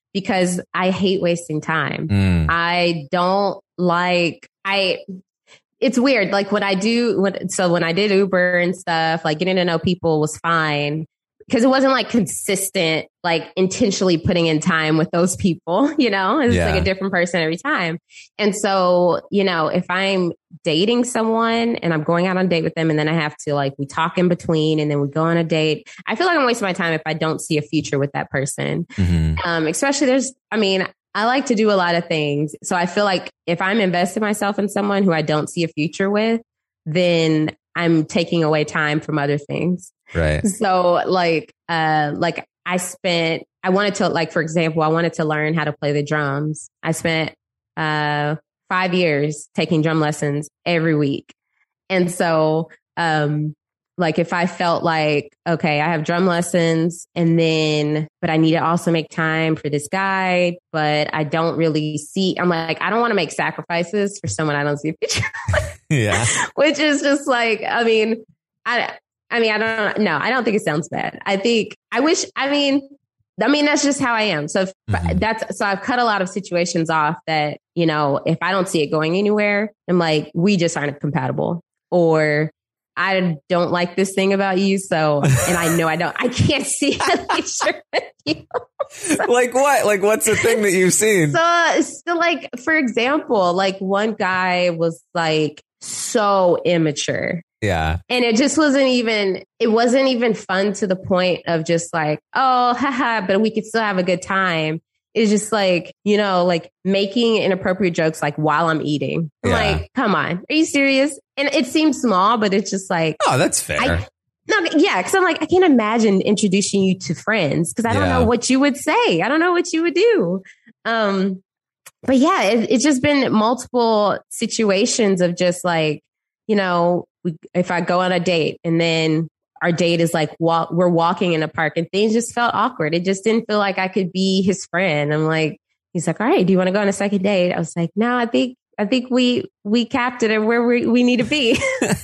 because I hate wasting time. Mm. I don't like, I, it's weird. Like when I do, when, so when I did Uber and stuff, like getting to know people was fine because it wasn't like consistent, like intentionally putting in time with those people, you know, it's Yeah. like a different person every time. And so, you know, if I'm dating someone and I'm going out on a date with them and then I have to like, we talk in between and then we go on a date, I feel like I'm wasting my time if I don't see a future with that person. Mm-hmm. Um, especially there's, I mean, I like to do a lot of things. So I feel like if I'm investing myself in someone who I don't see a future with, then I'm taking away time from other things. Right. So like, uh, like I spent, I wanted to like, for example, I wanted to learn how to play the drums. I spent, uh, five years taking drum lessons every week. And so, um, like if I felt like, okay, I have drum lessons and then, but I need to also make time for this guy, but I don't really see, I'm like, I don't want to make sacrifices for someone I don't see a future. Yeah. Which is just like, I mean, I, I mean, I don't know. I don't think it sounds bad. I think I wish, I mean, I mean, that's just how I am. So if, Mm-hmm. that's, so I've cut a lot of situations off that, you know, if I don't see it going anywhere, I'm like, we just aren't compatible, or I don't like this thing about you. So, and I know I don't, I can't see a future with you. Like what? Like what's the thing that you've seen? So, so like, for example, like one guy was like so immature. Yeah. And it just wasn't even, it wasn't even fun to the point of just like, oh, haha, but we could still have a good time. It's just like, you know, like making inappropriate jokes like while I'm eating. I'm Yeah. like, come on, are you serious? And it seems small, but it's just like, Oh, that's fair. I, no, yeah, because I'm like, I can't imagine introducing you to friends because I don't Yeah. know what you would say. I don't know what you would do. Um, but yeah, it, it's just been multiple situations of just like, you know, we, if I go on a date and then our date is like, walk, we're walking in a park and things just felt awkward. It just didn't feel like I could be his friend. I'm like, he's like, all right, do you want to go on a second date? I was like, no, I think, I think we, we capped it at where we, we need to be.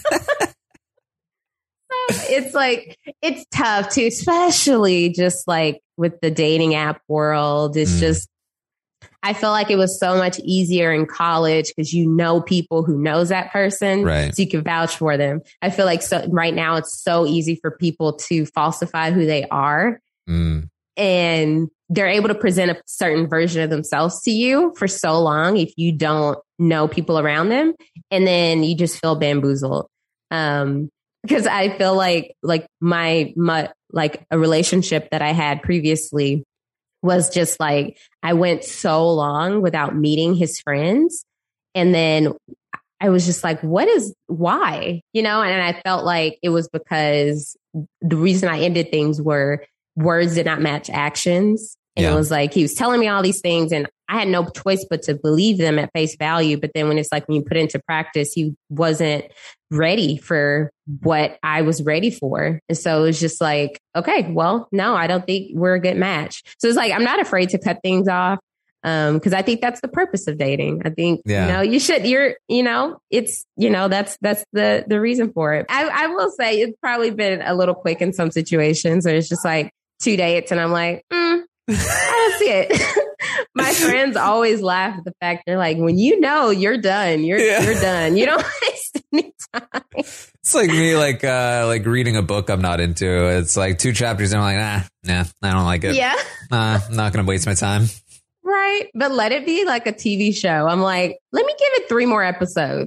It's like, it's tough too, especially just like with the dating app world. It's Mm. just, I feel like it was so much easier in college because you know people who knows that person, Right. so you can vouch for them. I feel like so right now it's so easy for people to falsify who they are, Mm. and they're able to present a certain version of themselves to you for so long if you don't know people around them, and then you just feel bamboozled. Um, because I feel like like my, my like a relationship that I had previously was just like, I went so long without meeting his friends. And then I was just like, what is, why? You know, and I felt like it was because the reason I ended things were words did not match actions. And Yeah. it was like, he was telling me all these things and I had no choice but to believe them at face value. But then when it's like, when you put it into practice, he wasn't ready for what I was ready for. And so it was just like, okay, well, no, I don't think we're a good match. So it's like, I'm not afraid to cut things off. Um, cause I think that's the purpose of dating. I think, Yeah. you know, you should, you're, you know, it's, you know, that's, that's the, the reason for it. I, I will say it's probably been a little quick in some situations where it's just like two dates and I'm like, mm, I don't see it. My friends always laugh at the fact they're like, when you know you're done, you're Yeah. you're done. You don't waste any time. It's like me, like uh, like reading a book I'm not into. It's like two chapters and I'm like, nah, nah, I don't like it. Yeah, Nah, I'm not going to waste my time. right. But let it be like a T V show. I'm like, let me give it three more episodes.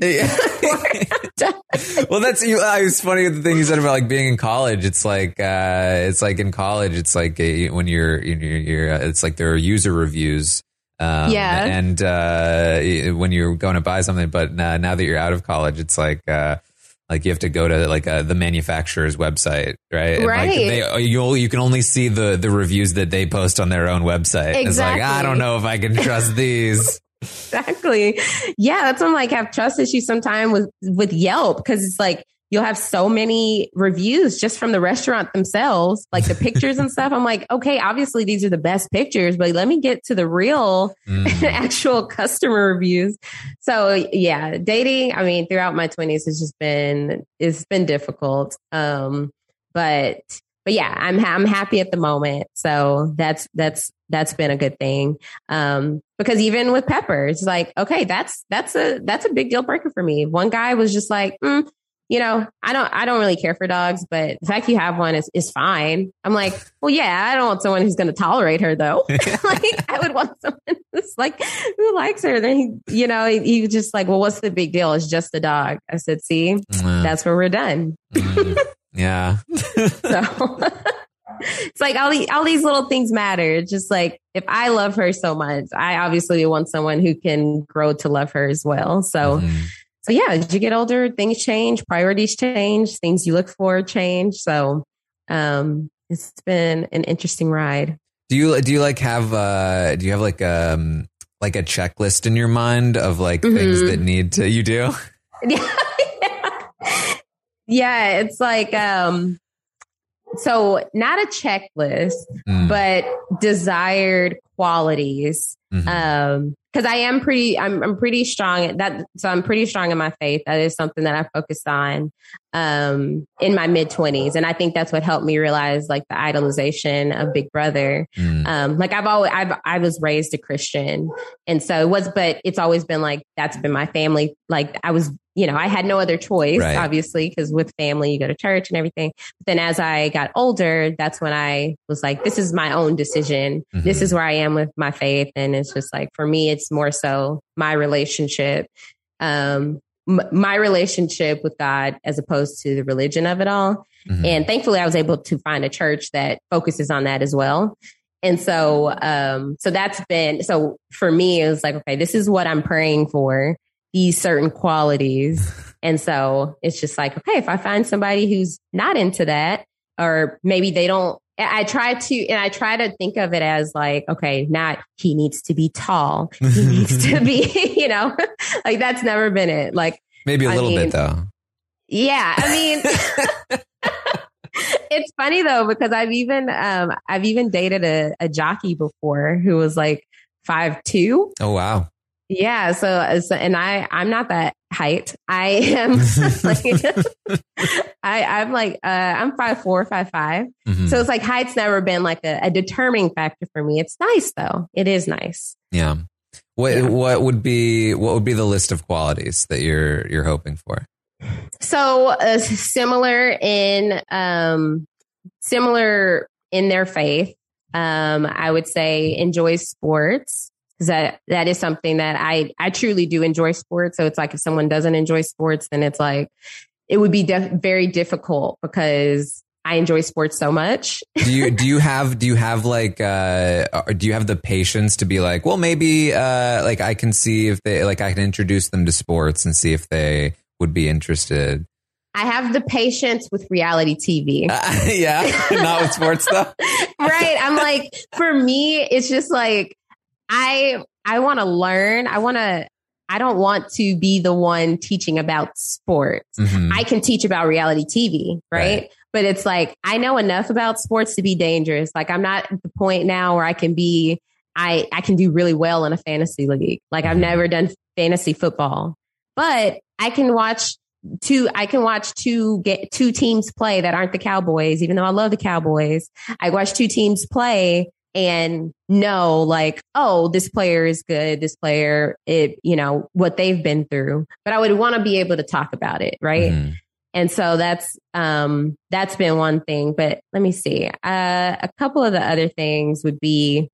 Well, that's you. Uh, it was funny the thing you said about like being in college. It's like uh, it's like in college. It's like uh, when you're you're, you're uh, it's like there are user reviews. Um, Yeah. And uh, when you're going to buy something, but uh, now that you're out of college, it's like uh, like you have to go to like uh, the manufacturer's website, right? And, Right. Like they, you you can only see the the reviews that they post on their own website. It's like, I Exactly. don't know if I can trust these. Exactly. Yeah, that's when like have trust issues sometimes with with Yelp because it's like you'll have so many reviews just from the restaurant themselves, like the pictures and stuff. I'm like, okay, obviously these are the best pictures, but let me get to the real Mm. actual customer reviews. So yeah, dating, I mean, throughout my twenties has just been, it's been difficult. Um, but but yeah, I'm I'm happy at the moment. So that's that's that's been a good thing. Um, because even with Pepper, it's like, okay, that's that's a that's a big deal breaker for me. One guy was just like, mm, you know, I don't I don't really care for dogs, but the fact you have one is is fine. I'm like, well, yeah, I don't want someone who's going to tolerate her though. Like, I would want someone who's like who likes her. Then he, you know, he, he was just like, well, what's the big deal? It's just a dog. I said, see, mm. that's where we're done. Mm. Yeah. So it's like all the all these little things matter. It's just like, if I love her so much, I obviously want someone who can grow to love her as well. So. Mm. So yeah, as you get older, things change, priorities change, things you look for change. So um, it's been an interesting ride. Do you do you like have uh, do you have like um like a checklist in your mind of like mm-hmm. things that need to you do? Yeah, yeah. yeah it's like um, so not a checklist, mm. but desired qualities. Mm-hmm. Um, Because I am pretty, I'm, I'm pretty strong at that. So I'm pretty strong in my faith. That is something that I focused on um, in my mid twenties, and I think that's what helped me realize like the idolization of Big Brother. Mm. Um, like I've always, I've, I was raised a Christian, and so it was, but it's always been like that's been my family. Like I was, you know, I had no other choice, right. obviously, because with family you go to church and everything. But then as I got older, that's when I was like, this is my own decision. Mm-hmm. This is where I am with my faith, and it's just like for me, it's more so my relationship, um, m- my relationship with God as opposed to the religion of it all. Mm-hmm. And thankfully, I was able to find a church that focuses on that as well. And so, um, so that's been, so for me, it was like, okay, this is what I'm praying for, these certain qualities. And so it's just like, okay, if I find somebody who's not into that, or maybe they don't, I try to, and I try to think of it as like, okay, not he needs to be tall. He needs to be, you know, like that's never been it. Like maybe a I little mean, bit though. Yeah. I mean, it's funny though, because I've even, um, I've even dated a, a jockey before who was like five two. Oh, wow. Yeah. So, so, and I, I'm not that height. I am like, I, I'm like, uh, I'm five, four, five, five. Mm-hmm. So it's like height's never been like a, a determining factor for me. It's nice though. It is nice. Yeah. What, yeah. what would be, what would be the list of qualities that you're, you're hoping for? So uh, similar in, um, similar in their faith. Um, I would say enjoys sports. Because that, that is something that I, I truly do enjoy sports. So it's like if someone doesn't enjoy sports, then it's like, it would be def- very difficult because I enjoy sports so much. do you, do you have, do you have like, uh, do you have the patience to be like, well, maybe, uh, like I can see if they, like I can introduce them to sports and see if they would be interested? I have the patience with reality T V. Uh, yeah. Not with sports though. Right. I'm like, for me, it's just like, I, I want to learn. I want to, I don't want to be the one teaching about sports. Mm-hmm. I can teach about reality T V, right? right? But it's like, I know enough about sports to be dangerous. Like I'm not at the point now where I can be, I, I can do really well in a fantasy league. Like mm-hmm. I've never done fantasy football, but I can watch two, I can watch two get two teams play that aren't the Cowboys, even though I love the Cowboys. I watch two teams play and know like, oh, this player is good. This player, it, you know, what they've been through, but I would want to be able to talk about it. Right. Mm. And so that's, um, that's been one thing, but let me see. Uh, a couple of the other things would be,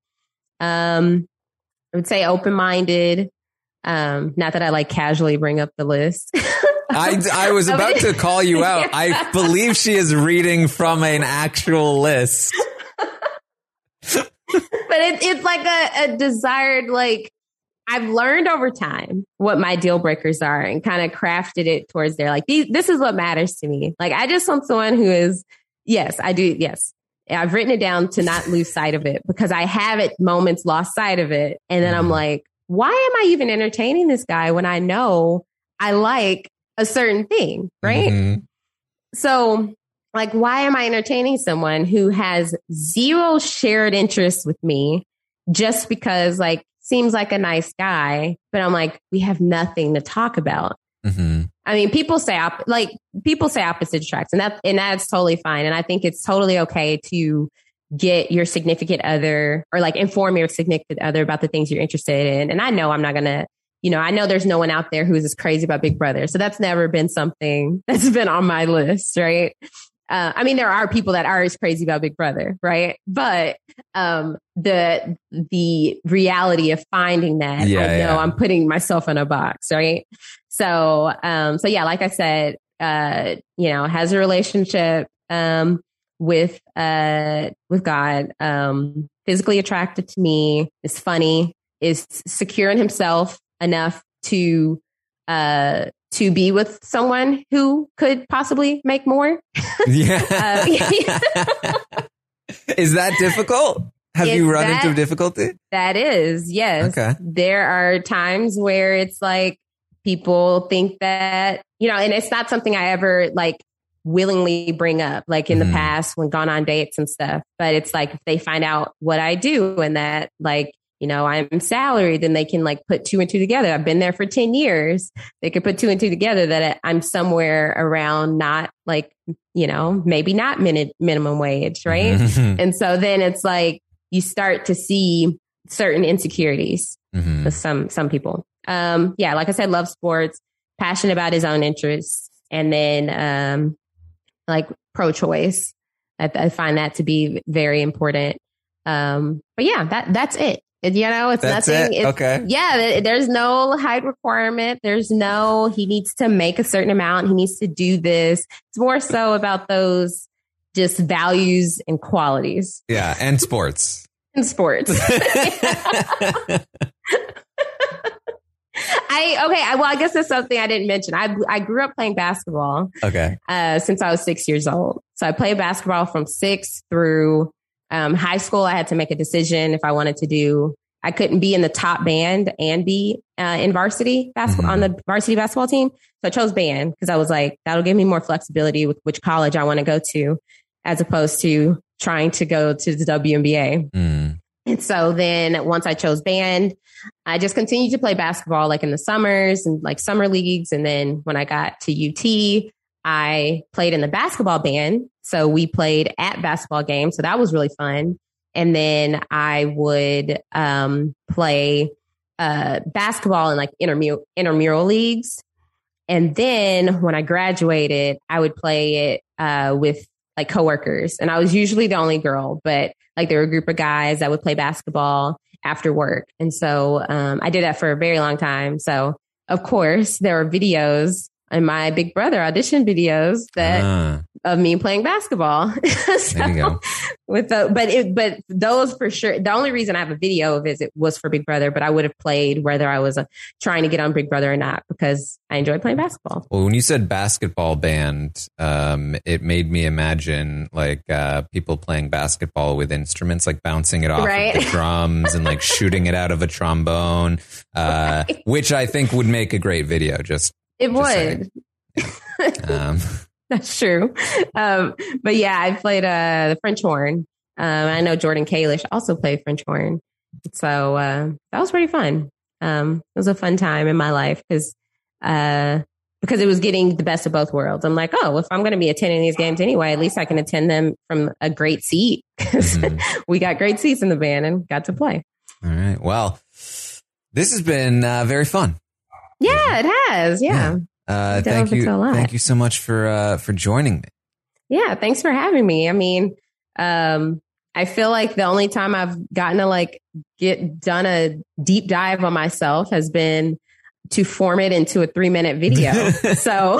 um, I would say open-minded. Um, not that I like casually bring up the list. I, I was about to call you out. I believe she is reading from an actual list. But it, it's like a, a desired, like, I've learned over time what my deal breakers are and kind of crafted it towards there. Like, these, this is what matters to me. Like, I just want someone who is, yes, I do. Yes. I've written it down to not lose sight of it because I have at moments lost sight of it. And then I'm like, why am I even entertaining this guy when I know I like a certain thing? Right. Mm-hmm. So like, why am I entertaining someone who has zero shared interest with me just because like seems like a nice guy, but I'm like, we have nothing to talk about. Mm-hmm. I mean, people say op- like people say opposite attracts, and that and that's totally fine. And I think it's totally okay to get your significant other or like inform your significant other about the things you're interested in. And I know I'm not gonna, you know, I know there's no one out there who's as crazy about Big Brother, so that's never been something that's been on my list, right? Uh, I mean, there are people that are as crazy about Big Brother, right? But um, the the reality of finding that, yeah, I know yeah. I'm putting myself in a box, right? So, um, so yeah, like I said, uh, you know, has a relationship um, with uh, with God, um, physically attracted to me, is funny, is secure in himself enough to uh, to be with someone who could possibly make more. Yeah. uh, Is that difficult? Have Is you run that- into difficulty? That is, yes. Okay. There are times where it's like people think that, you know, and it's not something I ever like willingly bring up, like in Mhm. the past when gone on dates and stuff. But it's like if they find out what I do and that, like, you know, I'm salaried, then they can like put two and two together. I've been there for ten years. They could put two and two together that I'm somewhere around not like, you know, maybe not min- minimum wage, right? Mhm. And so then it's like you start to see certain insecurities Mhm. with some some people. Um, yeah, like I said, love sports, passionate about his own interests, and then um, like pro-choice. I, I find that to be very important. Um, but yeah, that that's it. It- you know, it's That's nothing. it? It's, Okay. Yeah, th- there's no height requirement. There's no he needs to make a certain amount. He needs to do this. It's more so about those just values and qualities Yeah, and sports. in sports. I okay. I, well, I guess that's something I didn't mention. I I grew up playing basketball Okay. uh, since I was six years old. So I played basketball from six through um, high school. I had to make a decision if I wanted to do. I couldn't be in the top band and be uh, in varsity basketball Mhm. on the varsity basketball team. So I chose band because I was like, that'll give me more flexibility with which college I want to go to, as opposed to trying to go to the W N B A. Mm. And so then once I chose band, I just continued to play basketball like in the summers and like summer leagues. And then when I got to U T, I played in the basketball band. So we played at basketball games. So that was really fun. And then I would um, play uh, basketball in like intramural, intramural leagues. And then when I graduated, I would play it uh, with like coworkers. And I was usually the only girl, but like there were a group of guys that would play basketball after work. And so um, I did that for a very long time. So of course there were videos in my Big Brother audition videos that Ah, of me playing basketball. So, there you go. with the, but it, but those for sure. The only reason I have a video of it was for Big Brother, but I would have played whether I was uh, trying to get on Big Brother or not because I enjoyed playing basketball. Well, when you said basketball band, um, it made me imagine like uh, people playing basketball with instruments, like bouncing it off Right. of the drums and like shooting it out of a trombone, uh, Right. which I think would make a great video. Just It Just would. saying. um, That's true. Um, but yeah, I played uh, the French horn. Um, I know Jordan Kalish also played French horn. So uh, that was pretty fun. Um, it was a fun time in my life because uh, because it was getting the best of both worlds. I'm like, oh, if I'm going to be attending these games anyway, at least I can attend them from a great seat. 'Cause Mhm. we got great seats in the band and got to play. all right. Well, this has been uh, very fun. Yeah, it has. Yeah. Uh, Delve thank you. into a lot. Thank you so much for uh, for joining me. Yeah, thanks for having me. I mean, um, I feel like the only time I've gotten to like get done a deep dive on myself has been to form it into a three minute video. So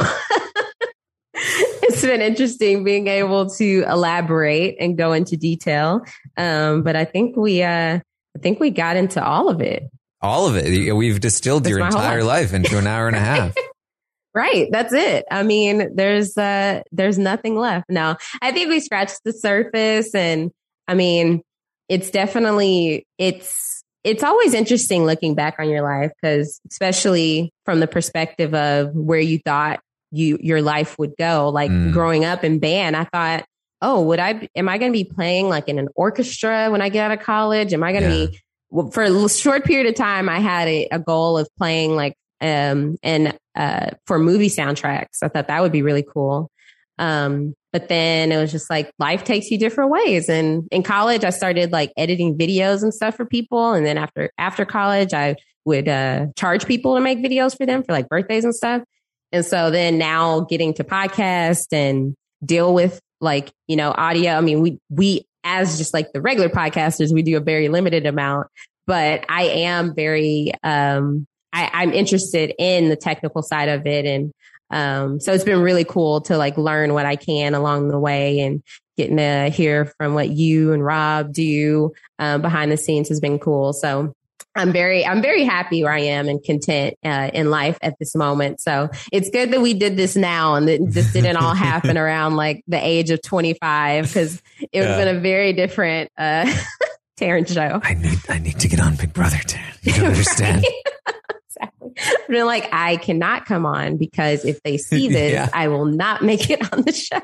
it's been interesting being able to elaborate and go into detail. Um, but I think we, uh, I think we got into all of it. All of it. We've distilled That's your my whole entire life into an hour and a half. Right. That's it. I mean, there's, uh, there's nothing left. No, I think we scratched the surface, and I mean, it's definitely, it's, it's always interesting looking back on your life, because especially from the perspective of where you thought you, your life would go, like Mm. growing up in band, I thought, oh, would I, am I going to be playing like in an orchestra when I get out of college? Am I going to Yeah. be, well, for a short period of time, I had a, a goal of playing like um, and uh, for movie soundtracks. I thought that would be really cool. Um, but then it was just like life takes you different ways. And in college, I started like editing videos and stuff for people. And then after after college, I would uh, charge people to make videos for them for like birthdays and stuff. And so then now getting to podcast and deal with like, you know, audio. I mean, we we as just like the regular podcasters, we do a very limited amount. But I am very, um, I, I'm interested in the technical side of it. And um, so it's been really cool to like learn what I can along the way, and getting to hear from what you and Rob do um, behind the scenes has been cool. So I'm very, I'm very happy where I am and content uh, in life at this moment. So it's good that we did this now and that this didn't all happen around like the age of twenty-five, because it would have yeah. been a very different uh, Taryn show. I need, I need to get on Big Brother, Taryn. You don't understand. Exactly. They're like, I cannot come on because if they see this, yeah. I will not make it on the show.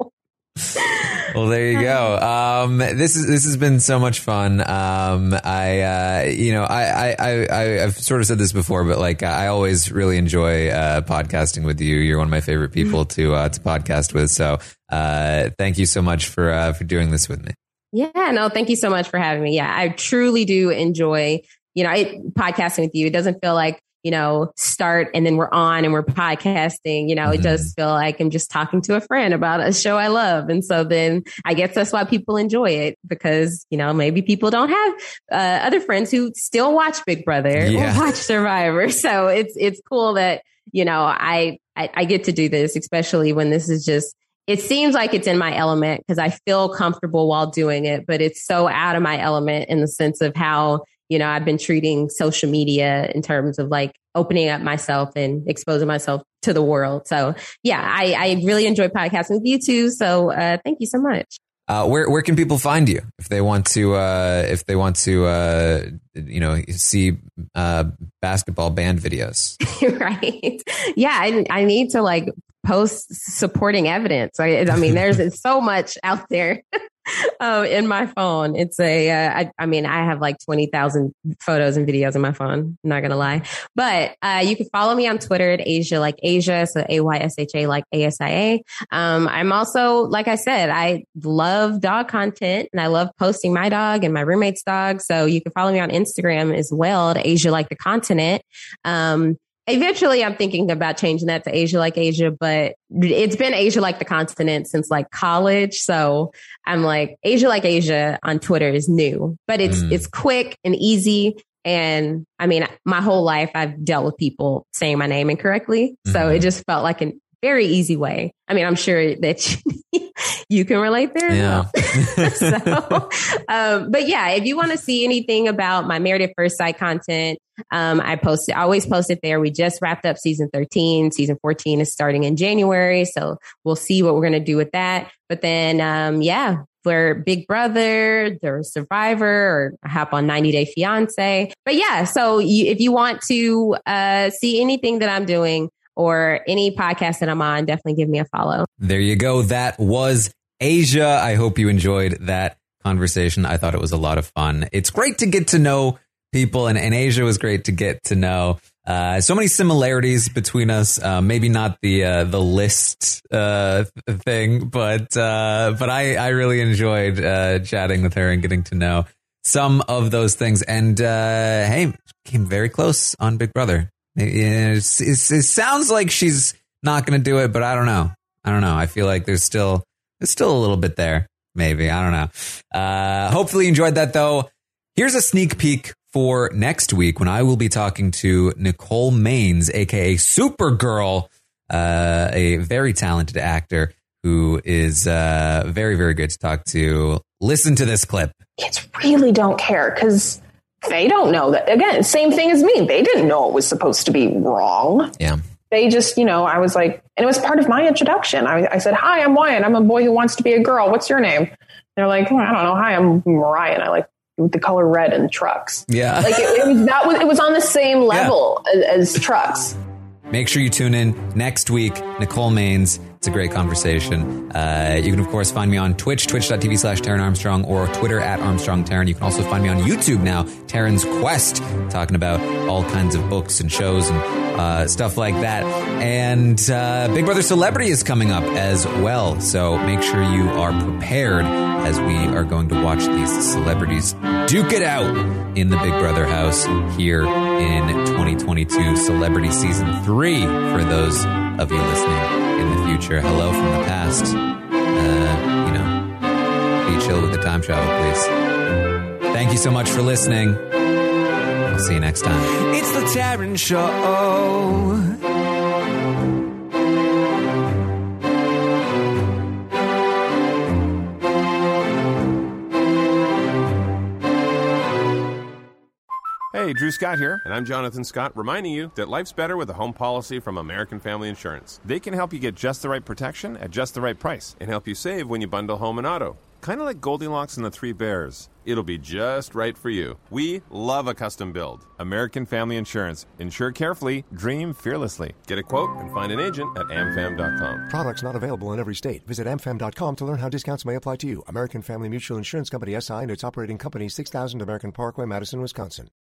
Well, there you go. Um, this is this has been so much fun. Um, I, uh, you know, I, I, I, I've sort of said this before, but like, I always really enjoy uh, podcasting with you. You're one of my favorite people to uh, to podcast with. So, uh, thank you so much for uh, for doing this with me. Yeah, no, thank you so much for having me. Yeah, I truly do enjoy, you know, it, podcasting with you. It doesn't feel like, you know, start and then we're on and we're podcasting. You know, mm-hmm. It does feel like I'm just talking to a friend about a show I love. And so then I guess that's why people enjoy it, because, you know, maybe people don't have uh, other friends who still watch Big Brother yeah. or watch Survivor. So it's it's cool that, you know, I, I, I get to do this, especially when this is just, it seems like it's in my element because I feel comfortable while doing it, but it's so out of my element in the sense of how, you know, I've been treating social media in terms of like opening up myself and exposing myself to the world. So yeah, I, I really enjoy podcasting with you too. So uh, thank you so much. Uh, where where can people find you if they want to uh, if they want to uh, you know see uh, basketball band videos? Right. Yeah, I, I need to like post supporting evidence. I, I mean, there's so much out there. Um, in my phone, it's a, uh, I, I mean, I have like twenty thousand photos and videos in my phone. I'm not going to lie, but, uh, you can follow me on Twitter at Asia like Asia. So A Y S H A like A S I A. Um, I'm also, like I said, I love dog content and I love posting my dog and my roommate's dog. So you can follow me on Instagram as well at Asia like the continent. Um, Eventually, I'm thinking about changing that to Asia like Asia, but it's been Asia like the continent since like college. So I'm like, Asia like Asia on Twitter is new, but it's mm. it's quick and easy. And I mean, my whole life I've dealt with people saying my name incorrectly. Mm-hmm. So it just felt like a very easy way. I mean, I'm sure that you, you can relate there. Yeah. Well. so, um, but yeah, if you want to see anything about my Married at First Sight content, um, I post it, I always post it there. We just wrapped up season thirteen. Season fourteen is starting in January. So we'll see what we're going to do with that. But then, um, yeah, for Big Brother, there's Survivor, or I hop on ninety Day Fiance. But yeah, so you, if you want to uh, see anything that I'm doing or any podcast that I'm on, definitely give me a follow. There you go. That was Asia. I hope you enjoyed that conversation. I thought it was a lot of fun. It's great to get to know people, and, and Asia was great to get to know. Uh, so many similarities between us. Uh, maybe not the uh, the list uh, thing, but uh, but I, I really enjoyed uh, chatting with her and getting to know some of those things. And uh, hey, came very close on Big Brother. It's, it's, it sounds like she's not going to do it, but I don't know. I don't know. I feel like there's still there's still a little bit there. Maybe. I don't know. Uh, hopefully you enjoyed that, though. Here's a sneak peek for next week when I will be talking to Nicole Maines, a k a. Supergirl, uh, a very talented actor who is uh, very, very good to talk to. Listen to this clip. Kids really don't care because they don't know that. Again, same thing as me. They didn't know it was supposed to be wrong. Yeah. They just, you know, I was like, and it was part of my introduction. I, I said, hi, I'm Wyatt. I'm a boy who wants to be a girl. What's your name? They're like, oh, I don't know. Hi, I'm Mariah. And I like the color red and trucks. Yeah. Like it, it was, that was, it was on the same level yeah. as, as trucks. Make sure you tune in next week. Nicole Maines It's a great conversation. Uh, you can, of course, find me on Twitch, twitch.tv slash Taran Armstrong, or Twitter at Armstrong Taran. You can also find me on YouTube now, Taran's Quest, talking about all kinds of books and shows and uh, stuff like that. And uh, Big Brother Celebrity is coming up as well. So make sure you are prepared as we are going to watch these celebrities duke it out in the Big Brother house here in twenty twenty-two Celebrity Season three for those of you listening in the future. Hello from the past. Uh, you know, be chill with the time travel, please. Thank you so much for listening. I'll see you next time. It's the Taran Show. Hey, Drew Scott here, and I'm Jonathan Scott, reminding you that life's better with a home policy from American Family Insurance. They can help you get just the right protection at just the right price and help you save when you bundle home and auto. Kind of like Goldilocks and the Three Bears. It'll be just right for you. We love a custom build. American Family Insurance. Insure carefully, dream fearlessly. Get a quote and find an agent at amfam dot com. Products not available in every state. Visit amfam dot com to learn how discounts may apply to you. American Family Mutual Insurance Company S I and its operating company, six thousand American Parkway, Madison, Wisconsin.